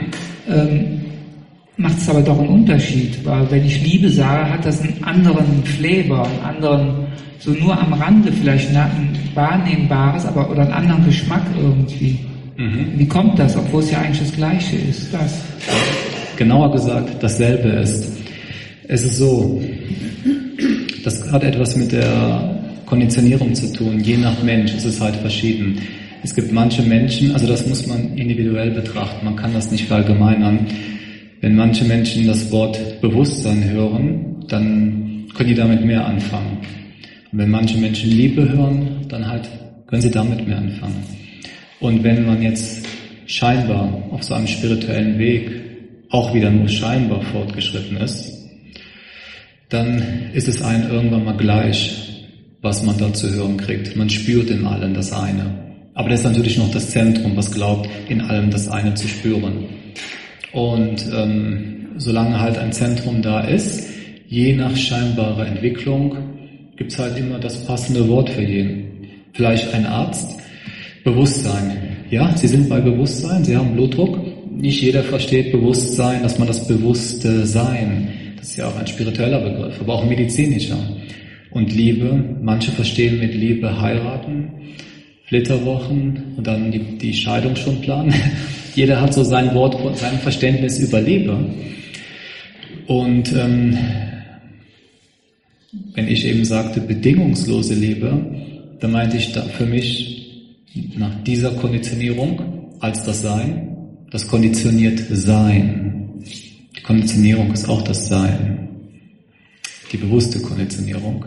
macht es aber doch einen Unterschied, weil wenn ich Liebe sage, hat das einen anderen Flavor, einen anderen, so nur am Rande vielleicht ein wahrnehmbares, aber oder einen anderen Geschmack irgendwie. Wie kommt das, obwohl es ja eigentlich das Gleiche ist? Das. Genauer gesagt, dasselbe ist. Es ist so, das hat etwas mit der Konditionierung zu tun. Je nach Mensch ist es halt verschieden. Es gibt manche Menschen, also das muss man individuell betrachten, man kann das nicht verallgemeinern. Wenn manche Menschen das Wort Bewusstsein hören, dann können die damit mehr anfangen. Und wenn manche Menschen Liebe hören, dann halt können sie damit mehr anfangen. Und wenn man jetzt scheinbar auf so einem spirituellen Weg auch wieder nur scheinbar fortgeschritten ist, dann ist es einem irgendwann mal gleich, was man da zu hören kriegt. Man spürt in allem das eine. Aber das ist natürlich noch das Zentrum, was glaubt, in allem das eine zu spüren. Und solange halt ein Zentrum da ist, je nach scheinbarer Entwicklung, gibt es halt immer das passende Wort für jeden. Vielleicht ein Arzt, Bewusstsein. Ja, Sie sind bei Bewusstsein, Sie haben Blutdruck. Nicht jeder versteht Bewusstsein, dass man das bewusste Sein, das ist ja auch ein spiritueller Begriff, aber auch ein medizinischer. Und Liebe, manche verstehen mit Liebe heiraten, Flitterwochen und dann die Scheidung schon planen. Jeder hat so sein Wort, sein Verständnis über Liebe. Und wenn ich eben sagte bedingungslose Liebe, dann meinte ich da für mich nach dieser Konditionierung als das Sein, das konditioniert Sein. Die Konditionierung ist auch das Sein. Die bewusste Konditionierung.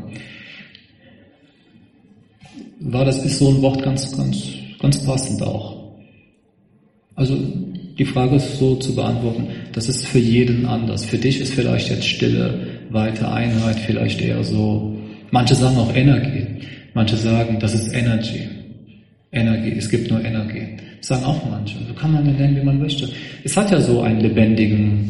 Ist so ein Wort ganz passend auch. Also die Frage ist so zu beantworten, das ist für jeden anders. Für dich ist vielleicht jetzt Stille, weite Einheit, vielleicht eher so. Manche sagen auch Energie. Manche sagen, das ist Energy. Energie, es gibt nur Energie. Das sagen auch manche. So kann man ihn nennen, wie man möchte. Es hat ja so einen lebendigen,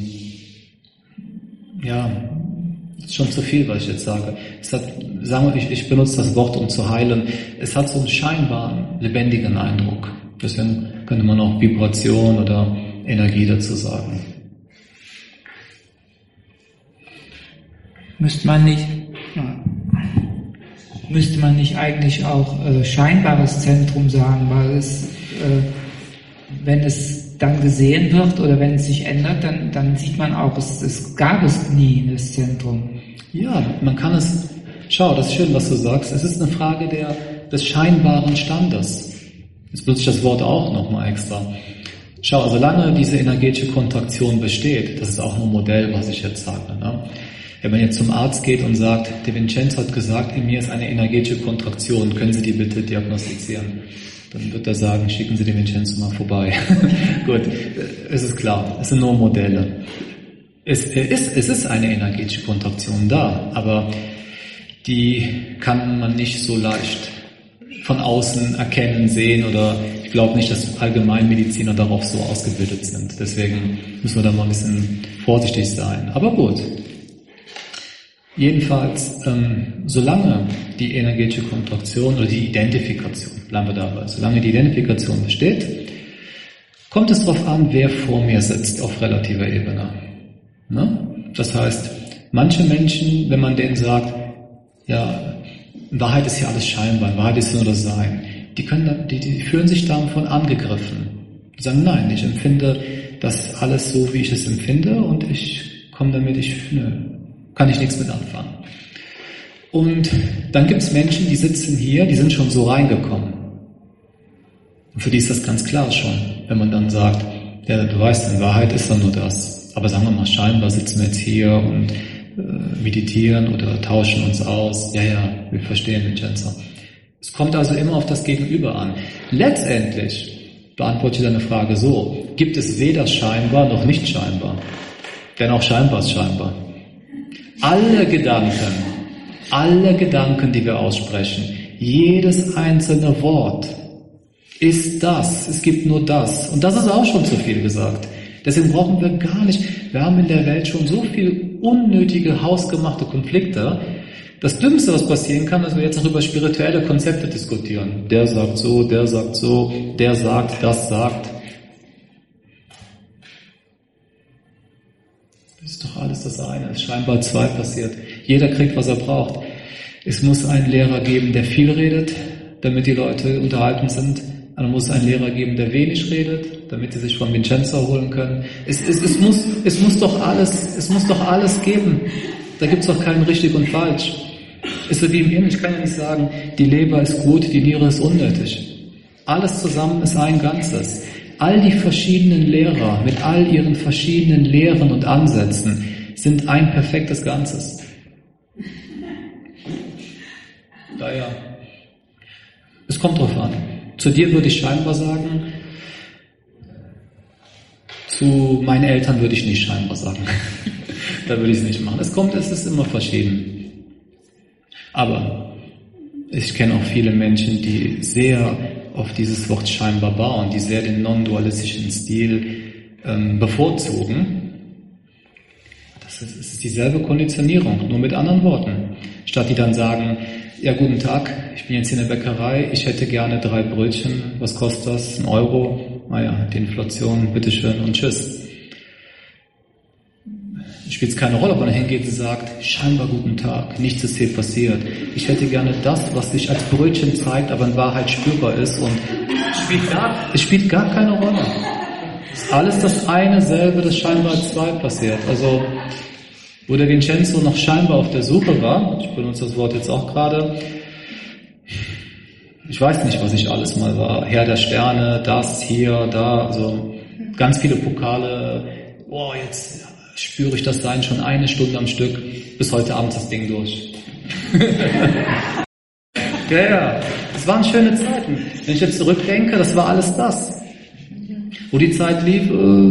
ja, das ist schon zu viel, was ich jetzt sage. Es hat, sagen wir, ich benutze das Wort, um zu heilen. Es hat so einen scheinbaren, lebendigen Eindruck. Deswegen könnte man auch Vibration oder Energie dazu sagen. Müsste man nicht. müsste man nicht eigentlich auch scheinbares Zentrum sagen, weil es, wenn es dann gesehen wird oder wenn es sich ändert, dann sieht man auch, es gab es nie, das Zentrum. Ja, man kann es, schau, das ist schön, was du sagst, es ist eine Frage des scheinbaren Standes. Jetzt benutze ich das Wort auch nochmal extra. Schau, solange diese energetische Kontraktion besteht, das ist auch nur ein Modell, was ich jetzt sage, ne? Wenn man jetzt zum Arzt geht und sagt, der Vincenzo hat gesagt, in mir ist eine energetische Kontraktion, können Sie die bitte diagnostizieren? Dann wird er sagen, schicken Sie den Vincenzo mal vorbei. Gut, es ist klar, es sind nur Modelle. Es ist eine energetische Kontraktion da, aber die kann man nicht so leicht von außen erkennen, sehen, oder ich glaube nicht, dass Allgemeinmediziner darauf so ausgebildet sind. Deswegen müssen wir da mal ein bisschen vorsichtig sein. Aber gut. Jedenfalls, solange die energetische Kontraktion oder die Identifikation, bleiben wir dabei, solange die Identifikation besteht, kommt es darauf an, wer vor mir sitzt auf relativer Ebene. Ne? Das heißt, manche Menschen, wenn man denen sagt, ja, in Wahrheit ist ja alles scheinbar, in Wahrheit ist nur das Sein, die fühlen sich davon angegriffen. Die sagen, nein, ich empfinde das alles so, wie ich es empfinde, und ich komme damit, kann ich nichts mit anfangen. Und dann gibt es Menschen, die sitzen hier, die sind schon so reingekommen. Und für die ist das ganz klar schon, wenn man dann sagt, ja, du weißt, in Wahrheit ist doch nur das. Aber sagen wir mal, scheinbar sitzen wir jetzt hier und meditieren oder tauschen uns aus. Ja, wir verstehen, Vincenzo. Es kommt also immer auf das Gegenüber an. Letztendlich beantworte ich deine Frage so, gibt es weder scheinbar noch nicht scheinbar. Denn auch scheinbar ist scheinbar. Alle Gedanken, die wir aussprechen, jedes einzelne Wort ist das. Es gibt nur das. Und das ist auch schon zu viel gesagt. Deswegen brauchen wir gar nicht, wir haben in der Welt schon so viel unnötige, hausgemachte Konflikte. Das Dümmste, was passieren kann, ist, dass wir jetzt noch über spirituelle Konzepte diskutieren. Der sagt so, der sagt so, der sagt, das sagt. Das ist doch alles das eine. Es ist scheinbar zwei passiert. Jeder kriegt, was er braucht. Es muss einen Lehrer geben, der viel redet, damit die Leute unterhalten sind. Dann muss es einen Lehrer geben, der wenig redet, damit sie sich von Vincenzo holen können. Es muss doch alles geben. Da gibt es doch kein richtig und falsch. Ist so wie im Himmel. Ich kann ja nicht sagen, die Leber ist gut, die Niere ist unnötig. Alles zusammen ist ein Ganzes. All die verschiedenen Lehrer mit all ihren verschiedenen Lehren und Ansätzen sind ein perfektes Ganzes. Daher, es kommt drauf an. Zu dir würde ich scheinbar sagen, zu meinen Eltern würde ich nicht scheinbar sagen. Da würde ich es nicht machen. Es ist immer verschieden. Aber ich kenne auch viele Menschen, die sehr auf dieses Wort scheinbar bauen, die sehr den non-dualistischen Stil bevorzugen. Das ist dieselbe Konditionierung, nur mit anderen Worten. Statt die dann sagen, ja, guten Tag, ich bin jetzt hier in der Bäckerei, ich hätte gerne 3 Brötchen, was kostet das? 1 Euro? Naja, die Inflation, bitteschön und tschüss. Spielt es keine Rolle, ob man hingeht und sagt, scheinbar guten Tag, nichts ist hier passiert. Ich hätte gerne das, was sich als Brötchen zeigt, aber in Wahrheit spürbar ist, und es spielt gar keine Rolle. Es ist alles das eine selbe, das scheinbar als 2 passiert. Also, wo der Vincenzo noch scheinbar auf der Suche war, ich benutze das Wort jetzt auch gerade, ich weiß nicht, was ich alles mal war, Herr der Sterne, das, hier, da, also ganz viele Pokale, jetzt spüre ich das Sein schon 1 Stunde am Stück, bis heute Abend das Ding durch. Ja, es waren schöne Zeiten. Wenn ich jetzt zurückdenke, das war alles das. Wo die Zeit lief,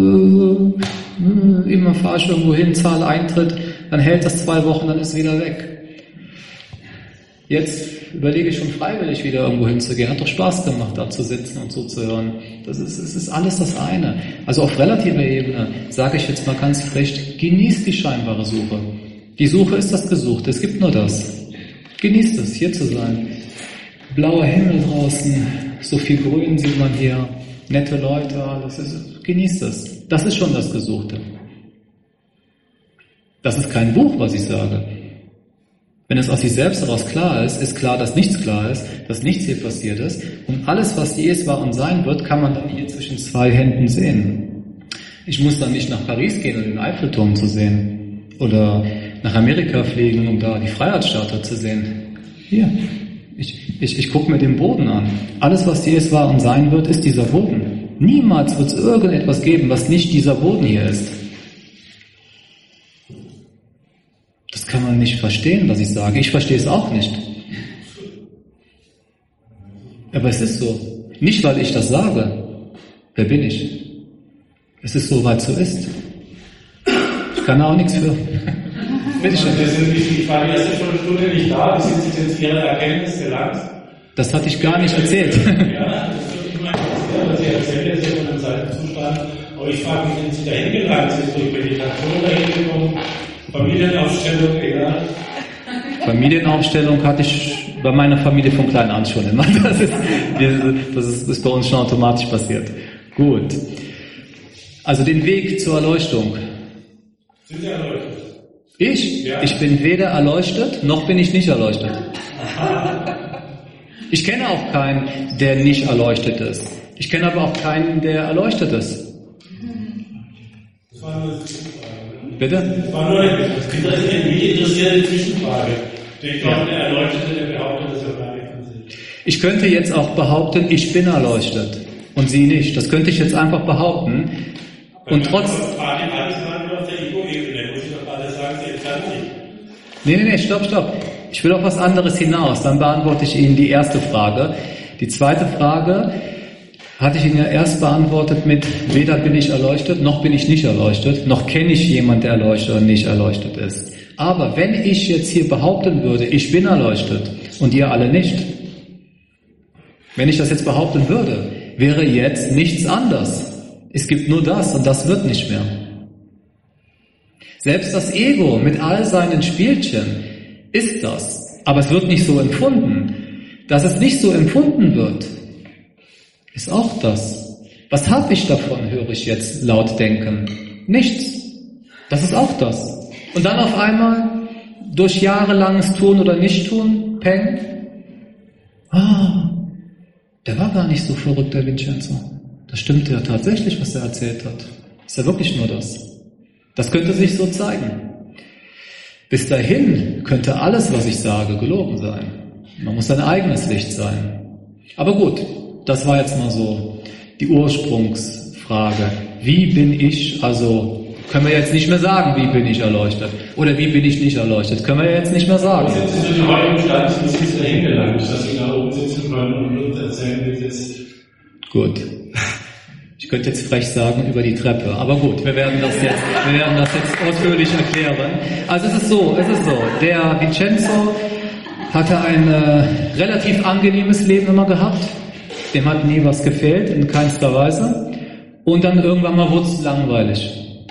immer fahre ich irgendwo hin, zahle Eintritt, dann hält das 2 Wochen, dann ist es wieder weg. Jetzt überlege ich schon freiwillig wieder irgendwo hinzugehen. Hat doch Spaß gemacht, da zu sitzen und zuzuhören. Es ist alles das eine. Also auf relativer Ebene sage ich jetzt mal ganz frech, genießt die scheinbare Suche. Die Suche ist das Gesuchte, es gibt nur das. Genießt es, hier zu sein. Blauer Himmel draußen, so viel Grün sieht man hier, nette Leute, genießt es. Das ist schon das Gesuchte. Das ist kein Buch, was ich sage. Wenn es aus sich selbst heraus klar ist klar, dass nichts klar ist, dass nichts hier passiert ist. Und alles, was je ist, war und sein wird, kann man dann hier zwischen zwei Händen sehen. Ich muss dann nicht nach Paris gehen, um den Eiffelturm zu sehen. Oder nach Amerika fliegen, um da die Freiheitsstatue zu sehen. Hier. Ich gucke mir den Boden an. Alles, was je ist, war und sein wird, ist dieser Boden. Niemals wird es irgendetwas geben, was nicht dieser Boden hier ist. Das kann man nicht verstehen, was ich sage. Ich verstehe es auch nicht. Aber es ist so. Nicht, weil ich das sage. Wer bin ich? Es ist so, weil es so ist. Ich kann da auch nichts für. Bitte schön. Ich war die erste Stunde nicht da. Wie sind Sie denn zu Ihrer Erkenntnis gelangt? Das hatte ich gar nicht erzählt. Ja, das ist immer interessiert, Sie erzählen jetzt ja von einem Seitenzustand. Aber ich frage mich, sind Sie dahin gelangt? Sind Sie durch Meditation dahin gekommen? Familienaufstellung, egal. Familienaufstellung hatte ich bei meiner Familie von klein an schon immer. Das ist bei uns schon automatisch passiert. Gut. Also den Weg zur Erleuchtung. Sind Sie erleuchtet? Ich? Ja. Ich bin weder erleuchtet, noch bin ich nicht erleuchtet. Ich kenne auch keinen, der nicht erleuchtet ist. Ich kenne aber auch keinen, der erleuchtet ist. Das war nur eine Zwischenfrage. Bitte? Das war nur eine interessierte Zwischenfrage. Ich glaube, der Erleuchtete, der behauptet das ja gar nicht von sich. Ich könnte jetzt auch behaupten, ich bin erleuchtet und Sie nicht. Das könnte ich jetzt einfach behaupten. Und trotz... Alles war nur auf der Ego-Ebene. Muss ich doch gerade sagen, Sie jetzt Nee, stopp. Ich will auf was anderes hinaus. Dann beantworte ich Ihnen die erste Frage. Die zweite Frage hatte ich Ihnen ja erst beantwortet mit, weder bin ich erleuchtet, noch bin ich nicht erleuchtet, noch kenne ich jemanden, der erleuchtet oder nicht erleuchtet ist. Aber wenn ich jetzt hier behaupten würde, ich bin erleuchtet und ihr alle nicht, wenn ich das jetzt behaupten würde, wäre jetzt nichts anders. Es gibt nur das und das wird nicht mehr. Selbst das Ego mit all seinen Spielchen ist das, aber es wird nicht so empfunden. Dass es nicht so empfunden wird, ist auch das. Was habe ich davon, höre ich jetzt laut denken? Nichts. Das ist auch das. Und dann auf einmal, durch jahrelanges Tun oder Nicht-Tun, peng. Der war gar nicht so verrückt, der Vincenzo. Das stimmt ja tatsächlich, was er erzählt hat. Ist ja wirklich nur das. Das könnte sich so zeigen. Bis dahin könnte alles, was ich sage, gelogen sein. Man muss sein eigenes Licht sein. Aber gut, das war jetzt mal so die Ursprungsfrage. Wie bin ich, also können wir jetzt nicht mehr sagen, wie bin ich erleuchtet? Oder wie bin ich nicht erleuchtet? Können wir jetzt nicht mehr sagen. Sind Sie zu dem heutigen Stand, wie sind Sie dahin gelangt, dass Sie da oben sitzen können und erzählen, wie das... Gut. Ich könnte jetzt frech sagen, über die Treppe. Aber gut, wir werden das jetzt ausführlich erklären. Also es ist so. Der Vincenzo hatte ein relativ angenehmes Leben immer gehabt. Dem hat nie was gefehlt, in keinster Weise. Und dann irgendwann mal wurde es langweilig.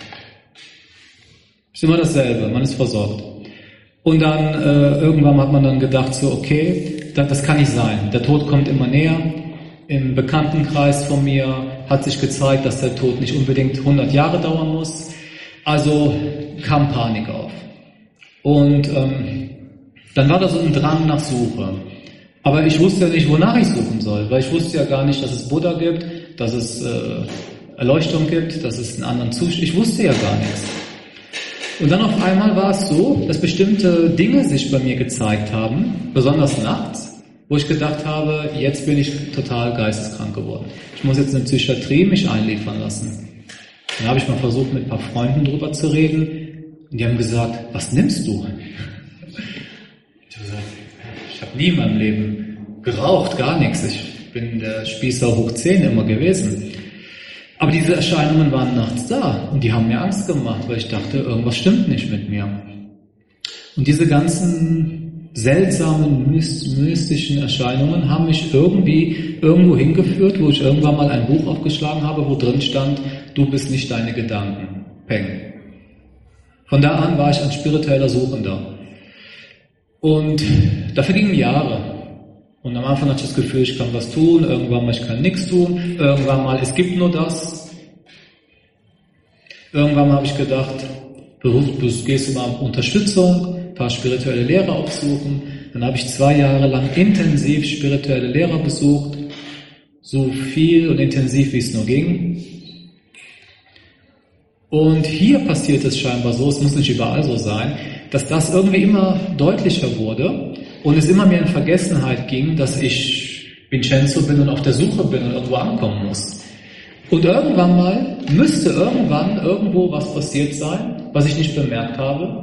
Ist immer dasselbe, man ist versorgt. Und dann irgendwann hat man dann gedacht so, okay, das kann nicht sein. Der Tod kommt immer näher. Im Bekanntenkreis von mir hat sich gezeigt, dass der Tod nicht unbedingt 100 Jahre dauern muss. Also kam Panik auf. Und dann war da so ein Drang nach Suche. Aber ich wusste ja nicht, wonach ich suchen soll, weil ich wusste ja gar nicht, dass es Buddha gibt, dass es Erleuchtung gibt, dass es einen anderen Zustand. Ich wusste ja gar nichts. Und dann auf einmal war es so, dass bestimmte Dinge sich bei mir gezeigt haben, besonders nachts, wo ich gedacht habe, jetzt bin ich total geisteskrank geworden. Ich muss jetzt in eine Psychiatrie mich einliefern lassen. Dann habe ich mal versucht, mit ein paar Freunden drüber zu reden. Und die haben gesagt, was nimmst du? Ich habe gesagt, ich habe nie in meinem Leben geraucht, gar nichts. Ich bin der Spießer hoch 10 immer gewesen. Aber diese Erscheinungen waren nachts da und die haben mir Angst gemacht, weil ich dachte, irgendwas stimmt nicht mit mir. Und diese ganzen seltsamen, mystischen Erscheinungen haben mich irgendwie irgendwo hingeführt, wo ich irgendwann mal ein Buch aufgeschlagen habe, wo drin stand, du bist nicht deine Gedanken. Peng. Von da an war ich ein spiritueller Suchender. Und dafür gingen Jahre. Und am Anfang hatte ich das Gefühl, ich kann was tun, irgendwann mal, ich kann nichts tun, irgendwann mal, es gibt nur das. Irgendwann mal habe ich gedacht, du gehst mal um Unterstützung, ein paar spirituelle Lehrer aufsuchen. Dann habe ich 2 Jahre lang intensiv spirituelle Lehrer besucht, so viel und intensiv wie es nur ging. Und hier passiert es scheinbar so, es muss nicht überall so sein, dass das irgendwie immer deutlicher wurde und es immer mehr in Vergessenheit ging, dass ich Vincenzo bin und auf der Suche bin und irgendwo ankommen muss. Und irgendwann mal müsste irgendwo was passiert sein, was ich nicht bemerkt habe.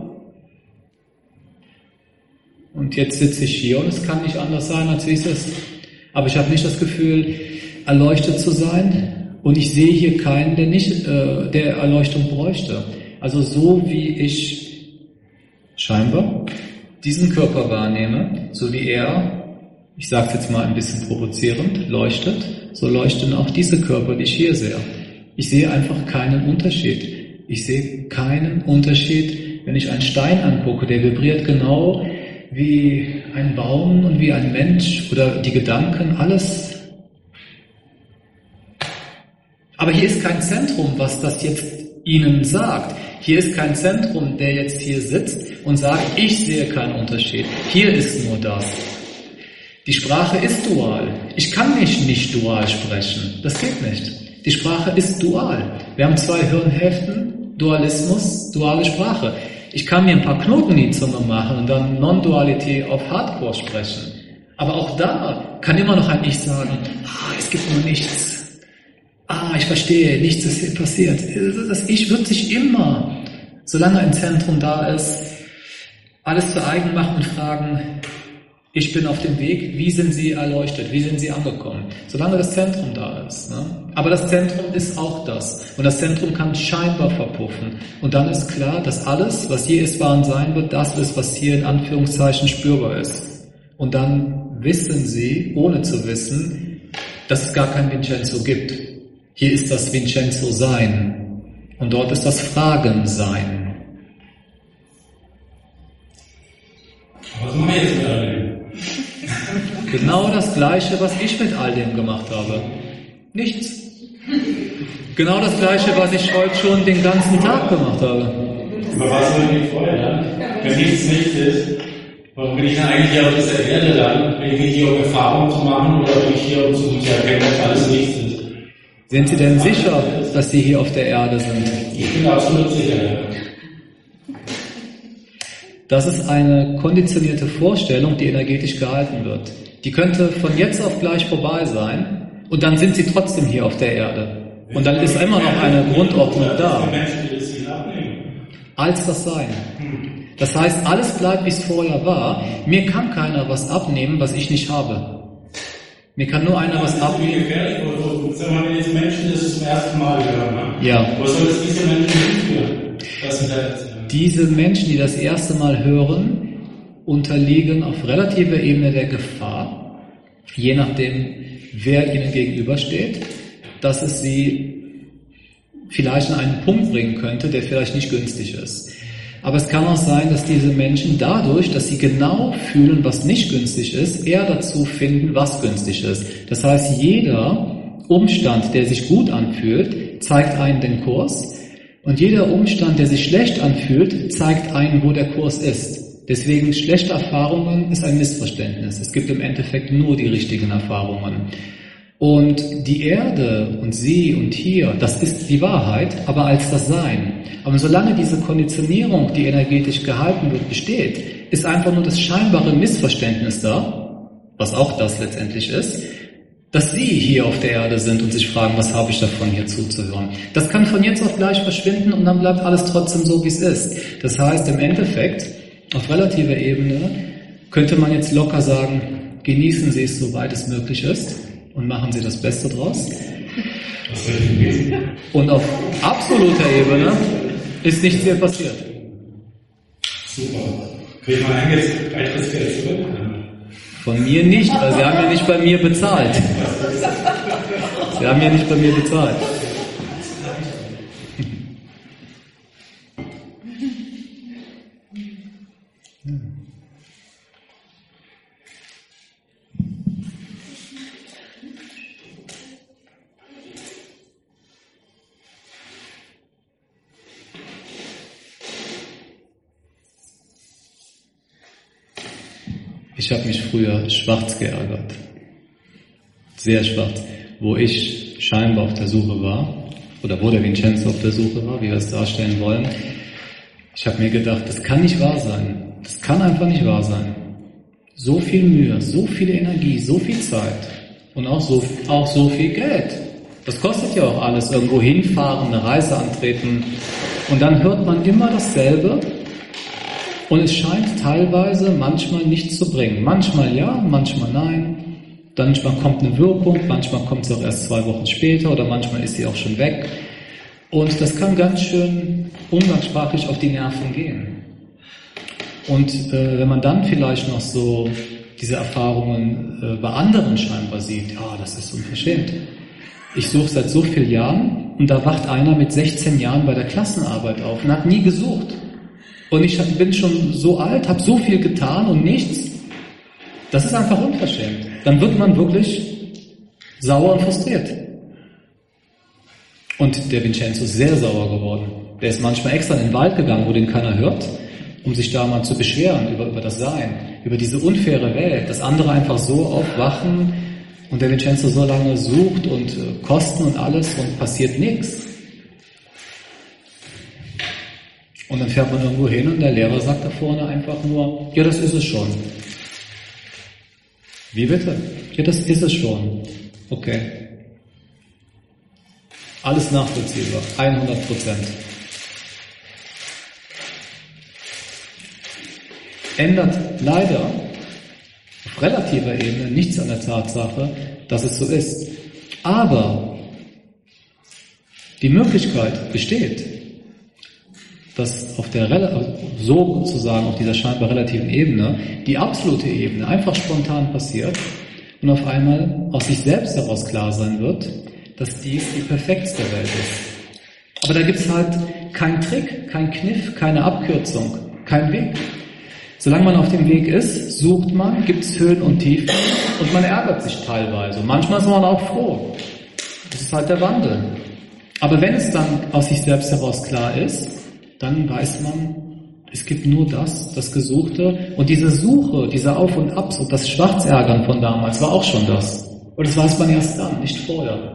Und jetzt sitze ich hier und es kann nicht anders sein, als wie es ist. Aber ich habe nicht das Gefühl, erleuchtet zu sein und ich sehe hier keinen, der Erleuchtung bräuchte. Also so wie ich scheinbar diesen Körper wahrnehme, so wie er, ich sage es jetzt mal ein bisschen provozierend, leuchtet, so leuchten auch diese Körper, die ich hier sehe. Ich sehe einfach keinen Unterschied. Ich sehe keinen Unterschied, wenn ich einen Stein angucke, der vibriert genau wie ein Baum und wie ein Mensch oder die Gedanken, alles. Aber hier ist kein Zentrum, was das jetzt Ihnen sagt. Hier ist kein Zentrum, der jetzt hier sitzt und sagt, ich sehe keinen Unterschied. Hier ist nur das. Die Sprache ist dual. Ich kann nicht dual sprechen. Das geht nicht. Die Sprache ist dual. Wir haben 2 Hirnhälften, Dualismus, duale Sprache. Ich kann mir ein paar Knoten in die Zunge machen und dann Non-Duality auf Hardcore sprechen. Aber auch da kann immer noch ein Ich sagen, es gibt nur nichts. Ich verstehe, nichts ist hier passiert. Das Ich wird sich immer, solange ein Zentrum da ist, alles zu eigen machen und fragen, ich bin auf dem Weg, wie sind Sie erleuchtet, wie sind Sie angekommen? Solange das Zentrum da ist. Ne? Aber das Zentrum ist auch das. Und das Zentrum kann scheinbar verpuffen. Und dann ist klar, dass alles, was je ist, war und sein wird, das ist, was hier in Anführungszeichen spürbar ist. Und dann wissen Sie, ohne zu wissen, dass es gar kein Vincenzo gibt. Hier ist das Vincenzo-Sein. Und dort ist das Fragen-Sein. Was machen wir jetzt mit all dem? Genau das Gleiche, was ich mit all dem gemacht habe. Nichts. Genau das Gleiche, was ich heute schon den ganzen Tag gemacht habe. Aber was soll ich vorher dann? Wenn nichts ist, warum bin ich dann eigentlich hier auf dieser Erde dann? Bin ich nicht hier, um Erfahrungen zu machen oder bin ich hier, um zu erkennen, dass alles nichts ist? Sind Sie denn sicher, dass Sie hier auf der Erde sind? Ich bin absolut sicher, ja. Das ist eine konditionierte Vorstellung, die energetisch gehalten wird. Die könnte von jetzt auf gleich vorbei sein und dann sind Sie trotzdem hier auf der Erde. Und dann ist immer noch eine Grundordnung da. Als das Sein. Das heißt, alles bleibt, wie es vorher war. Mir kann keiner was abnehmen, was ich nicht habe. Mir kann nur einer was abnehmen. Sagen wir mal, diese Menschen, das ist zum ersten Mal hören. Ne? Ja. Was soll das diese Menschen hinführen? Was sie da erzählen? Diese Menschen, die das erste Mal hören, unterliegen auf relativer Ebene der Gefahr, je nachdem, wer ihnen gegenübersteht, dass es sie vielleicht an einen Punkt bringen könnte, der vielleicht nicht günstig ist. Aber es kann auch sein, dass diese Menschen dadurch, dass sie genau fühlen, was nicht günstig ist, eher dazu finden, was günstig ist. Das heißt, jeder Umstand, der sich gut anfühlt, zeigt einen den Kurs. Und jeder Umstand, der sich schlecht anfühlt, zeigt einen, wo der Kurs ist. Deswegen schlechte Erfahrungen ist ein Missverständnis. Es gibt im Endeffekt nur die richtigen Erfahrungen. Und die Erde und Sie und hier, das ist die Wahrheit, aber als das Sein. Aber solange diese Konditionierung, die energetisch gehalten wird, besteht, ist einfach nur das scheinbare Missverständnis da, was auch das letztendlich ist, dass Sie hier auf der Erde sind und sich fragen, was habe ich davon, hier zuzuhören. Das kann von jetzt auf gleich verschwinden und dann bleibt alles trotzdem so, wie es ist. Das heißt, im Endeffekt, auf relativer Ebene, könnte man jetzt locker sagen, genießen Sie es, soweit es möglich ist und machen Sie das Beste draus. Und auf absoluter Ebene ist nichts mehr passiert. Super. Kriege ich mal ein Eintrittsgeld zurück? Von mir nicht, weil Sie haben ja nicht bei mir bezahlt. Sie haben ja nicht bei mir bezahlt. Ich habe mich früher schwarz geärgert. Sehr schwarz. Wo ich scheinbar auf der Suche war, oder wo der Vincenzo auf der Suche war, wie wir es darstellen wollen. Ich habe mir gedacht, das kann nicht wahr sein. Das kann einfach nicht wahr sein. So viel Mühe, so viel Energie, so viel Zeit und auch so viel Geld. Das kostet ja auch alles. Irgendwo hinfahren, eine Reise antreten. Und dann hört man immer dasselbe. Und es scheint teilweise manchmal nichts zu bringen. Manchmal ja, manchmal nein. Dann manchmal kommt eine Wirkung, manchmal kommt sie auch erst 2 Wochen später oder manchmal ist sie auch schon weg. Und das kann ganz schön umgangssprachlich auf die Nerven gehen. Und wenn man dann vielleicht noch so diese Erfahrungen bei anderen scheinbar sieht, ja, das ist unverschämt. Ich suche seit so vielen Jahren und da wacht einer mit 16 Jahren bei der Klassenarbeit auf und hat nie gesucht. Und ich bin schon so alt, habe so viel getan und nichts. Das ist einfach unverschämt. Dann wird man wirklich sauer und frustriert. Und der Vincenzo ist sehr sauer geworden. Der ist manchmal extra in den Wald gegangen, wo den keiner hört, um sich da mal zu beschweren über das Sein, über diese unfaire Welt, dass andere einfach so aufwachen und der Vincenzo so lange sucht und Kosten und alles und passiert nichts. Und dann fährt man irgendwo hin und der Lehrer sagt da vorne einfach nur, ja, das ist es schon. Wie bitte? Ja, das ist es schon. Okay. Alles nachvollziehbar. 100%. Ändert leider auf relativer Ebene nichts an der Tatsache, dass es so ist. Aber die Möglichkeit besteht, dass auf der sozusagen auf dieser scheinbar relativen Ebene die absolute Ebene einfach spontan passiert und auf einmal aus sich selbst heraus klar sein wird, dass dies die perfektste Welt ist. Aber da gibt's halt keinen Trick, keinen Kniff, keine Abkürzung, keinen Weg. Solange man auf dem Weg ist, sucht man, gibt's Höhen und Tiefen und man ärgert sich teilweise. Manchmal ist man auch froh. Das ist halt der Wandel. Aber wenn es dann aus sich selbst heraus klar ist, dann weiß man, es gibt nur das Gesuchte. Und diese Suche, diese Auf und Abs und das Schwarzärgern von damals war auch schon das. Und das weiß man erst dann, nicht vorher.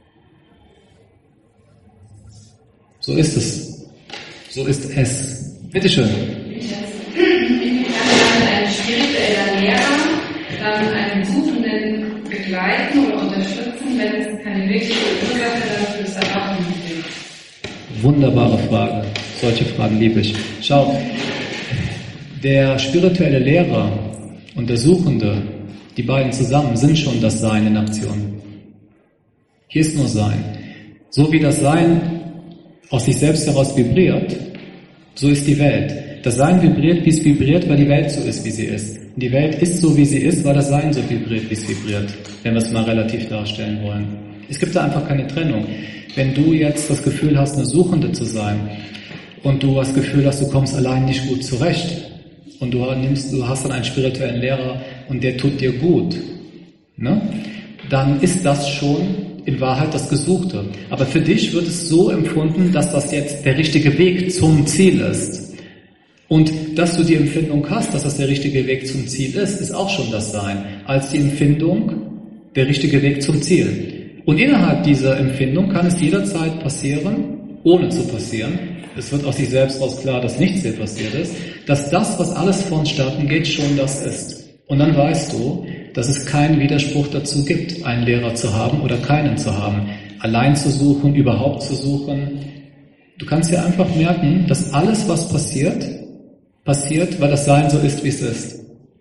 So ist es. So ist es. Bitteschön. Wie kann ein spiritueller Lehrer dann einen Suchenden begleiten oder unterstützen, wenn es keine wirkliche Ursache fürs Erwachen gibt? Wunderbare Frage. Solche Fragen liebe ich. Schau, der spirituelle Lehrer und der Suchende, die beiden zusammen sind schon das Sein in Aktion. Hier ist nur Sein. So wie das Sein aus sich selbst heraus vibriert, so ist die Welt. Das Sein vibriert, wie es vibriert, weil die Welt so ist, wie sie ist. Und die Welt ist so, wie sie ist, weil das Sein so vibriert, wie es vibriert, wenn wir es mal relativ darstellen wollen. Es gibt da einfach keine Trennung. Wenn du jetzt das Gefühl hast, eine Suchende zu sein, und du das Gefühl hast, du kommst allein nicht gut zurecht und du hast dann einen spirituellen Lehrer und der tut dir gut, ne? Dann ist das schon in Wahrheit das Gesuchte. Aber für dich wird es so empfunden, dass das jetzt der richtige Weg zum Ziel ist. Und dass du die Empfindung hast, dass das der richtige Weg zum Ziel ist, ist auch schon das Sein, als die Empfindung der richtige Weg zum Ziel. Und innerhalb dieser Empfindung kann es jederzeit passieren, ohne zu passieren, es wird aus sich selbst raus klar, dass nichts hier passiert ist, dass das, was alles vonstatten geht, schon das ist. Und dann weißt du, dass es keinen Widerspruch dazu gibt, einen Lehrer zu haben oder keinen zu haben. Allein zu suchen, überhaupt zu suchen. Du kannst dir einfach merken, dass alles, was passiert, weil das Sein so ist, wie es ist.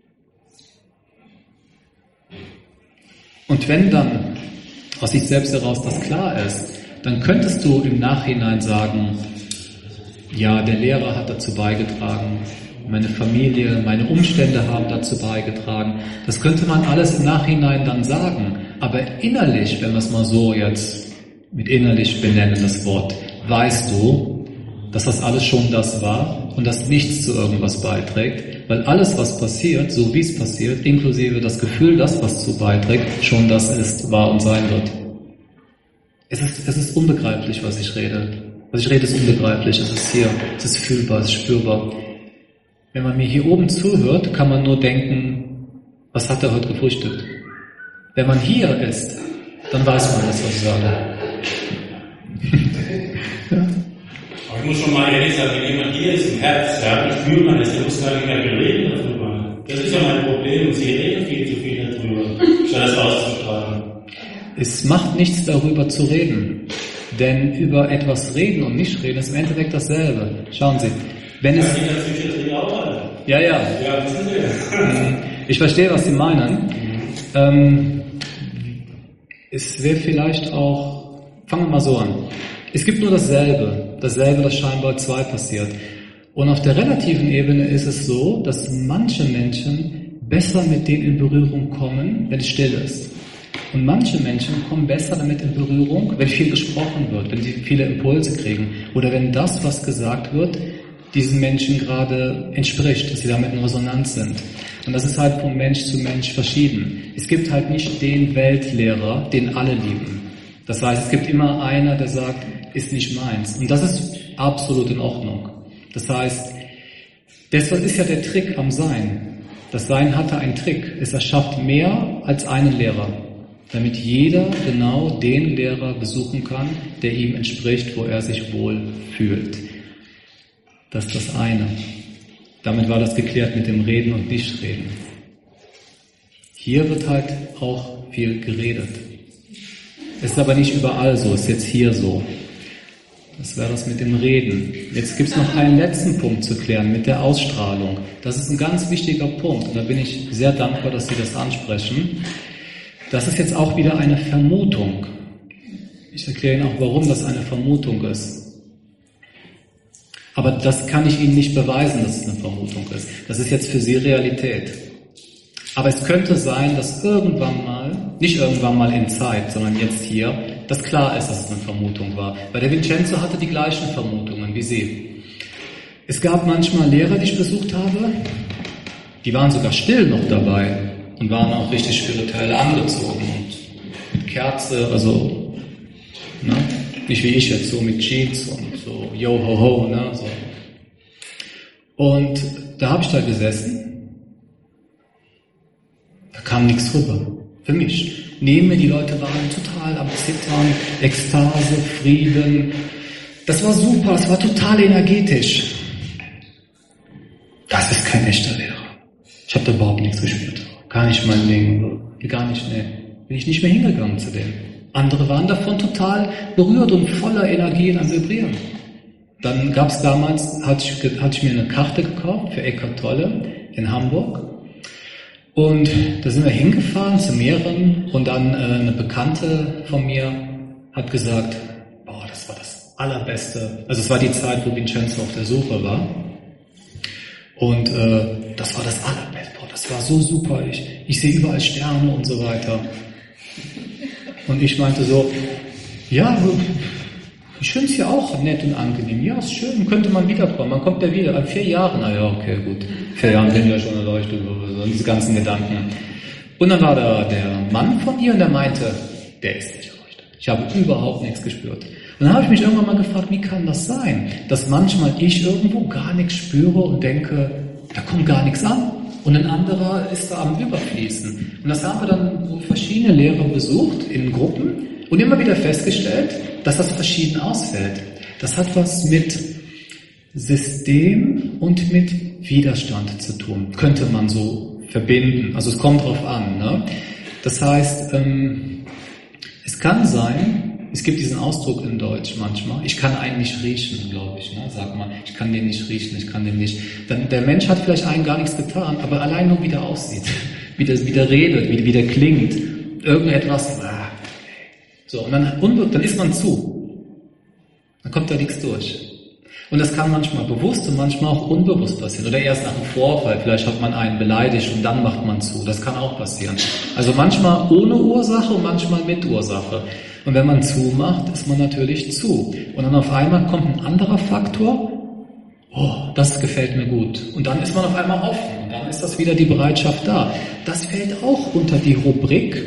Und wenn dann aus sich selbst heraus das klar ist, dann könntest du im Nachhinein sagen, ja, der Lehrer hat dazu beigetragen, meine Familie, meine Umstände haben dazu beigetragen. Das könnte man alles im Nachhinein dann sagen. Aber innerlich, wenn wir es mal so jetzt mit innerlich benennen, das Wort, weißt du, dass das alles schon das war und dass nichts zu irgendwas beiträgt, weil alles, was passiert, so wie es passiert, inklusive das Gefühl, das, was zu beiträgt, schon das ist, war und sein wird. Es ist unbegreiflich, was ich rede. Was ich rede, ist unbegreiflich, es ist hier, es ist fühlbar, es ist spürbar. Wenn man mir hier oben zuhört, kann man nur denken, Was hat er heute gefrühstückt? Wenn man hier ist, dann weiß man das, was ich sage. Ja. Aber ich muss schon mal ehrlich sagen, wenn jemand hier ist im Herz, ja, dann spürt man das, der muss gar nicht mehr reden darüber. Das ist ja mein Problem, und Sie reden viel zu viel darüber, statt das auszustrahlen. Es macht nichts darüber zu reden, denn über etwas reden und nicht reden ist im Endeffekt dasselbe. Schauen Sie, wenn es... Ja, ja. Ja, wissen Sie. Ich verstehe, was Sie meinen. Es wäre vielleicht auch... Fangen wir mal so an. Es gibt nur dasselbe, das scheinbar 2 passiert. Und auf der relativen Ebene ist es so, dass manche Menschen besser mit dem in Berührung kommen, wenn es still ist. Und manche Menschen kommen besser damit in Berührung, wenn viel gesprochen wird, wenn sie viele Impulse kriegen. Oder wenn das, was gesagt wird, diesen Menschen gerade entspricht, dass sie damit in Resonanz sind. Und das ist halt von Mensch zu Mensch verschieden. Es gibt halt nicht den Weltlehrer, den alle lieben. Das heißt, es gibt immer einer, der sagt, ist nicht meins. Und das ist absolut in Ordnung. Das heißt, das ist ja der Trick am Sein. Das Sein hatte einen Trick. Es erschafft mehr als einen Lehrer, damit jeder genau den Lehrer besuchen kann, der ihm entspricht, wo er sich wohl fühlt. Das ist das eine. Damit war das geklärt mit dem Reden und Nichtreden. Hier wird halt auch viel geredet. Es ist aber nicht überall so, es ist jetzt hier so. Das wäre das mit dem Reden. Jetzt gibt es noch einen letzten Punkt zu klären, mit der Ausstrahlung. Das ist ein ganz wichtiger Punkt und da bin ich sehr dankbar, dass Sie das ansprechen. Das ist jetzt auch wieder eine Vermutung. Ich erkläre Ihnen auch, warum das eine Vermutung ist. Aber das kann ich Ihnen nicht beweisen, dass es eine Vermutung ist. Das ist jetzt für Sie Realität. Aber es könnte sein, dass irgendwann mal, nicht irgendwann mal in Zeit, sondern jetzt hier, dass klar ist, dass es eine Vermutung war. Weil der Vincenzo hatte die gleichen Vermutungen wie Sie. Es gab manchmal Lehrer, die ich besucht habe, die waren sogar still noch dabei und waren auch richtig spirituell angezogen und mit Kerze, also ne? Nicht wie ich jetzt, so mit Jeans und so yo ho ho, ne? So. Und da habe ich da gesessen. Da kam nichts rüber. Für mich. Neben mir die Leute waren total am Zittern, Ekstase, Frieden. Das war super, es war total energetisch. Das ist kein echter Lehrer. Ich habe da überhaupt nichts gespürt. Gar nicht mein Ding. Gar nicht, ne. Bin ich nicht mehr hingegangen zu dem. Andere waren davon total berührt und voller Energie am Vibrieren. Dann gab es damals, hatte ich mir eine Karte gekauft für Eckhart Tolle in Hamburg. Und da sind wir hingefahren zu mehreren und dann eine Bekannte von mir hat gesagt, boah, das war das Allerbeste. Also es war die Zeit, wo Vincenzo auf der Suche war. Und das war das Allerbeste. Boah, das war so super. Ich sehe überall Sterne und so weiter. Und ich meinte so, ja, ich finde es ja auch nett und angenehm. Ja, ist schön, könnte man wiederkommen. Man kommt ja wieder. An 4 Jahren, ja, okay, gut. 4 Jahren bin ich ja schon erleuchtet, so diese ganzen Gedanken. Und dann war da der Mann von ihr und der meinte, der ist nicht erleuchtet. Ich habe überhaupt nichts gespürt. Und dann habe ich mich irgendwann mal gefragt, wie kann das sein, dass manchmal ich irgendwo gar nichts spüre und denke, da kommt gar nichts an. Und ein anderer ist da am Überfließen. Und das haben wir dann so verschiedene Lehrer besucht in Gruppen und immer wieder festgestellt, dass das verschieden ausfällt. Das hat was mit System und mit Widerstand zu tun. Könnte man so verbinden. Also es kommt drauf an. Ne? Das heißt, es kann sein, es gibt diesen Ausdruck in Deutsch manchmal, ich kann einen nicht riechen, glaube ich. Ne? Sag mal, ich kann den nicht riechen, ich kann den nicht. Dann, der Mensch hat vielleicht einen gar nichts getan, aber allein nur wie der aussieht, wie der redet, wie der klingt. Irgendetwas, so, und dann ist man zu. Dann kommt da nichts durch. Und das kann manchmal bewusst und manchmal auch unbewusst passieren. Oder erst nach einem Vorfall, vielleicht hat man einen beleidigt und dann macht man zu. Das kann auch passieren. Also manchmal ohne Ursache und manchmal mit Ursache. Und wenn man zumacht, ist man natürlich zu. Und dann auf einmal kommt ein anderer Faktor. Oh, das gefällt mir gut. Und dann ist man auf einmal offen. Und dann ist das wieder die Bereitschaft da. Das fällt auch unter die Rubrik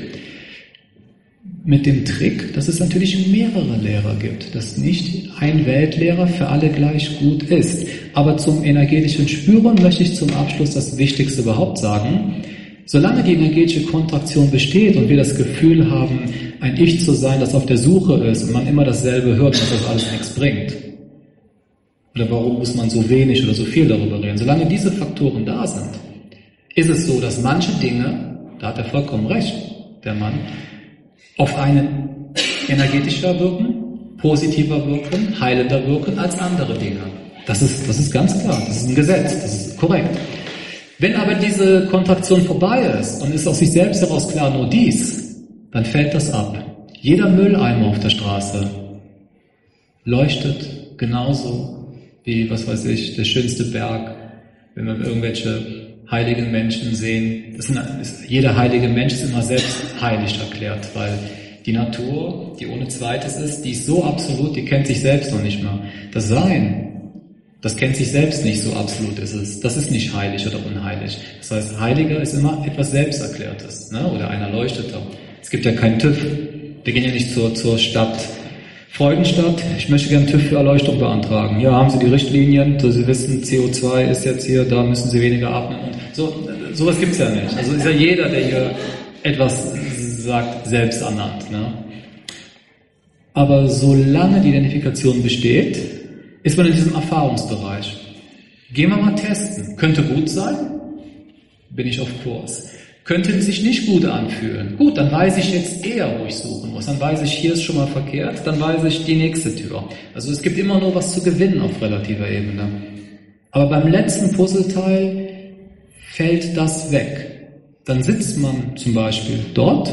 mit dem Trick, dass es natürlich mehrere Lehrer gibt, dass nicht ein Weltlehrer für alle gleich gut ist. Aber zum energetischen Spüren möchte ich zum Abschluss das Wichtigste überhaupt sagen. Solange die energetische Kontraktion besteht und wir das Gefühl haben, ein Ich zu sein, das auf der Suche ist und man immer dasselbe hört, dass das alles nichts bringt. Oder warum muss man so wenig oder so viel darüber reden? Solange diese Faktoren da sind, ist es so, dass manche Dinge, da hat er vollkommen recht, der Mann, auf einen energetischer wirken, positiver wirken, heilender wirken als andere Dinge. Das ist ganz klar, das ist ein Gesetz, das ist korrekt. Wenn aber diese Kontraktion vorbei ist und ist aus sich selbst heraus klar nur dies, dann fällt das ab. Jeder Mülleimer auf der Straße leuchtet genauso wie, was weiß ich, der schönste Berg, wenn wir irgendwelche heiligen Menschen sehen. Jeder heilige Mensch ist immer selbst heilig erklärt, weil die Natur, die ohne Zweites ist, die ist so absolut, die kennt sich selbst noch nicht mehr. Das Sein, das kennt sich selbst nicht, so absolut ist es. Das ist nicht heilig oder unheilig. Das heißt, Heiliger ist immer etwas Selbsterklärtes, ne? Oder ein Erleuchteter. Es gibt ja keinen TÜV. Wir gehen ja nicht zur Stadt Freudenstadt. Ich möchte gerne TÜV für Erleuchtung beantragen. Ja, haben Sie die Richtlinien, dass Sie wissen, CO2 ist jetzt hier, da müssen Sie weniger atmen. Und sowas gibt's ja nicht. Also ist ja jeder, der hier etwas sagt, selbst ernannt. Ne? Aber solange die Identifikation besteht, ist man in diesem Erfahrungsbereich. Gehen wir mal testen. Könnte gut sein, bin ich auf Kurs. Könnte sich nicht gut anfühlen. Gut, dann weiß ich jetzt eher, wo ich suchen muss. Dann weiß ich, hier ist schon mal verkehrt, dann weiß ich die nächste Tür. Also es gibt immer nur was zu gewinnen auf relativer Ebene. Aber beim letzten Puzzleteil fällt das weg. Dann sitzt man zum Beispiel dort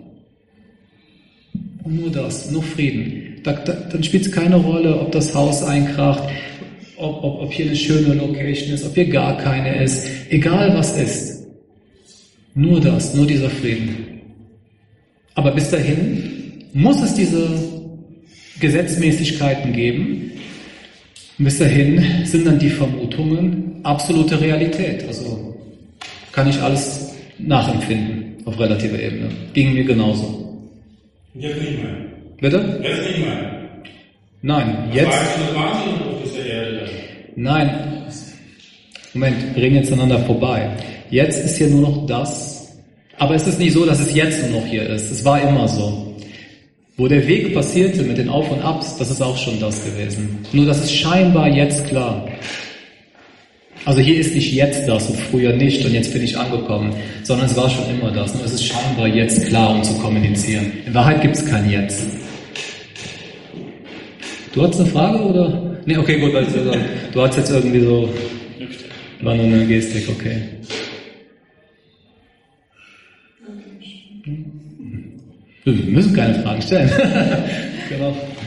und nur das, nur Frieden. Dann spielt es keine Rolle, ob das Haus einkracht, ob hier eine schöne Location ist, ob hier gar keine ist. Egal was ist. Nur das, nur dieser Frieden. Aber bis dahin muss es diese Gesetzmäßigkeiten geben. Und bis dahin sind dann die Vermutungen absolute Realität. Also kann ich alles nachempfinden auf relativer Ebene. Ging mir genauso. Jetzt nicht mehr. Bitte? Jetzt nicht mehr. Nein, jetzt. Das war auf dieser Erde. Nein. Moment, wir reden jetzt aneinander vorbei. Jetzt ist hier nur noch das. Aber es ist nicht so, dass es jetzt nur noch hier ist. Es war immer so. Wo der Weg passierte mit den Auf und Abs, das ist auch schon das gewesen. Nur das ist scheinbar jetzt klar. Also hier ist nicht jetzt das und früher nicht und jetzt bin ich angekommen, sondern es war schon immer das. Nur es ist scheinbar jetzt klar, um zu kommunizieren. In Wahrheit gibt es kein Jetzt. Du hattest eine Frage oder? Nee, okay, gut, also, du hattest jetzt irgendwie so, war nur eine Gestik, okay. Wir müssen keine Fragen stellen. Genau.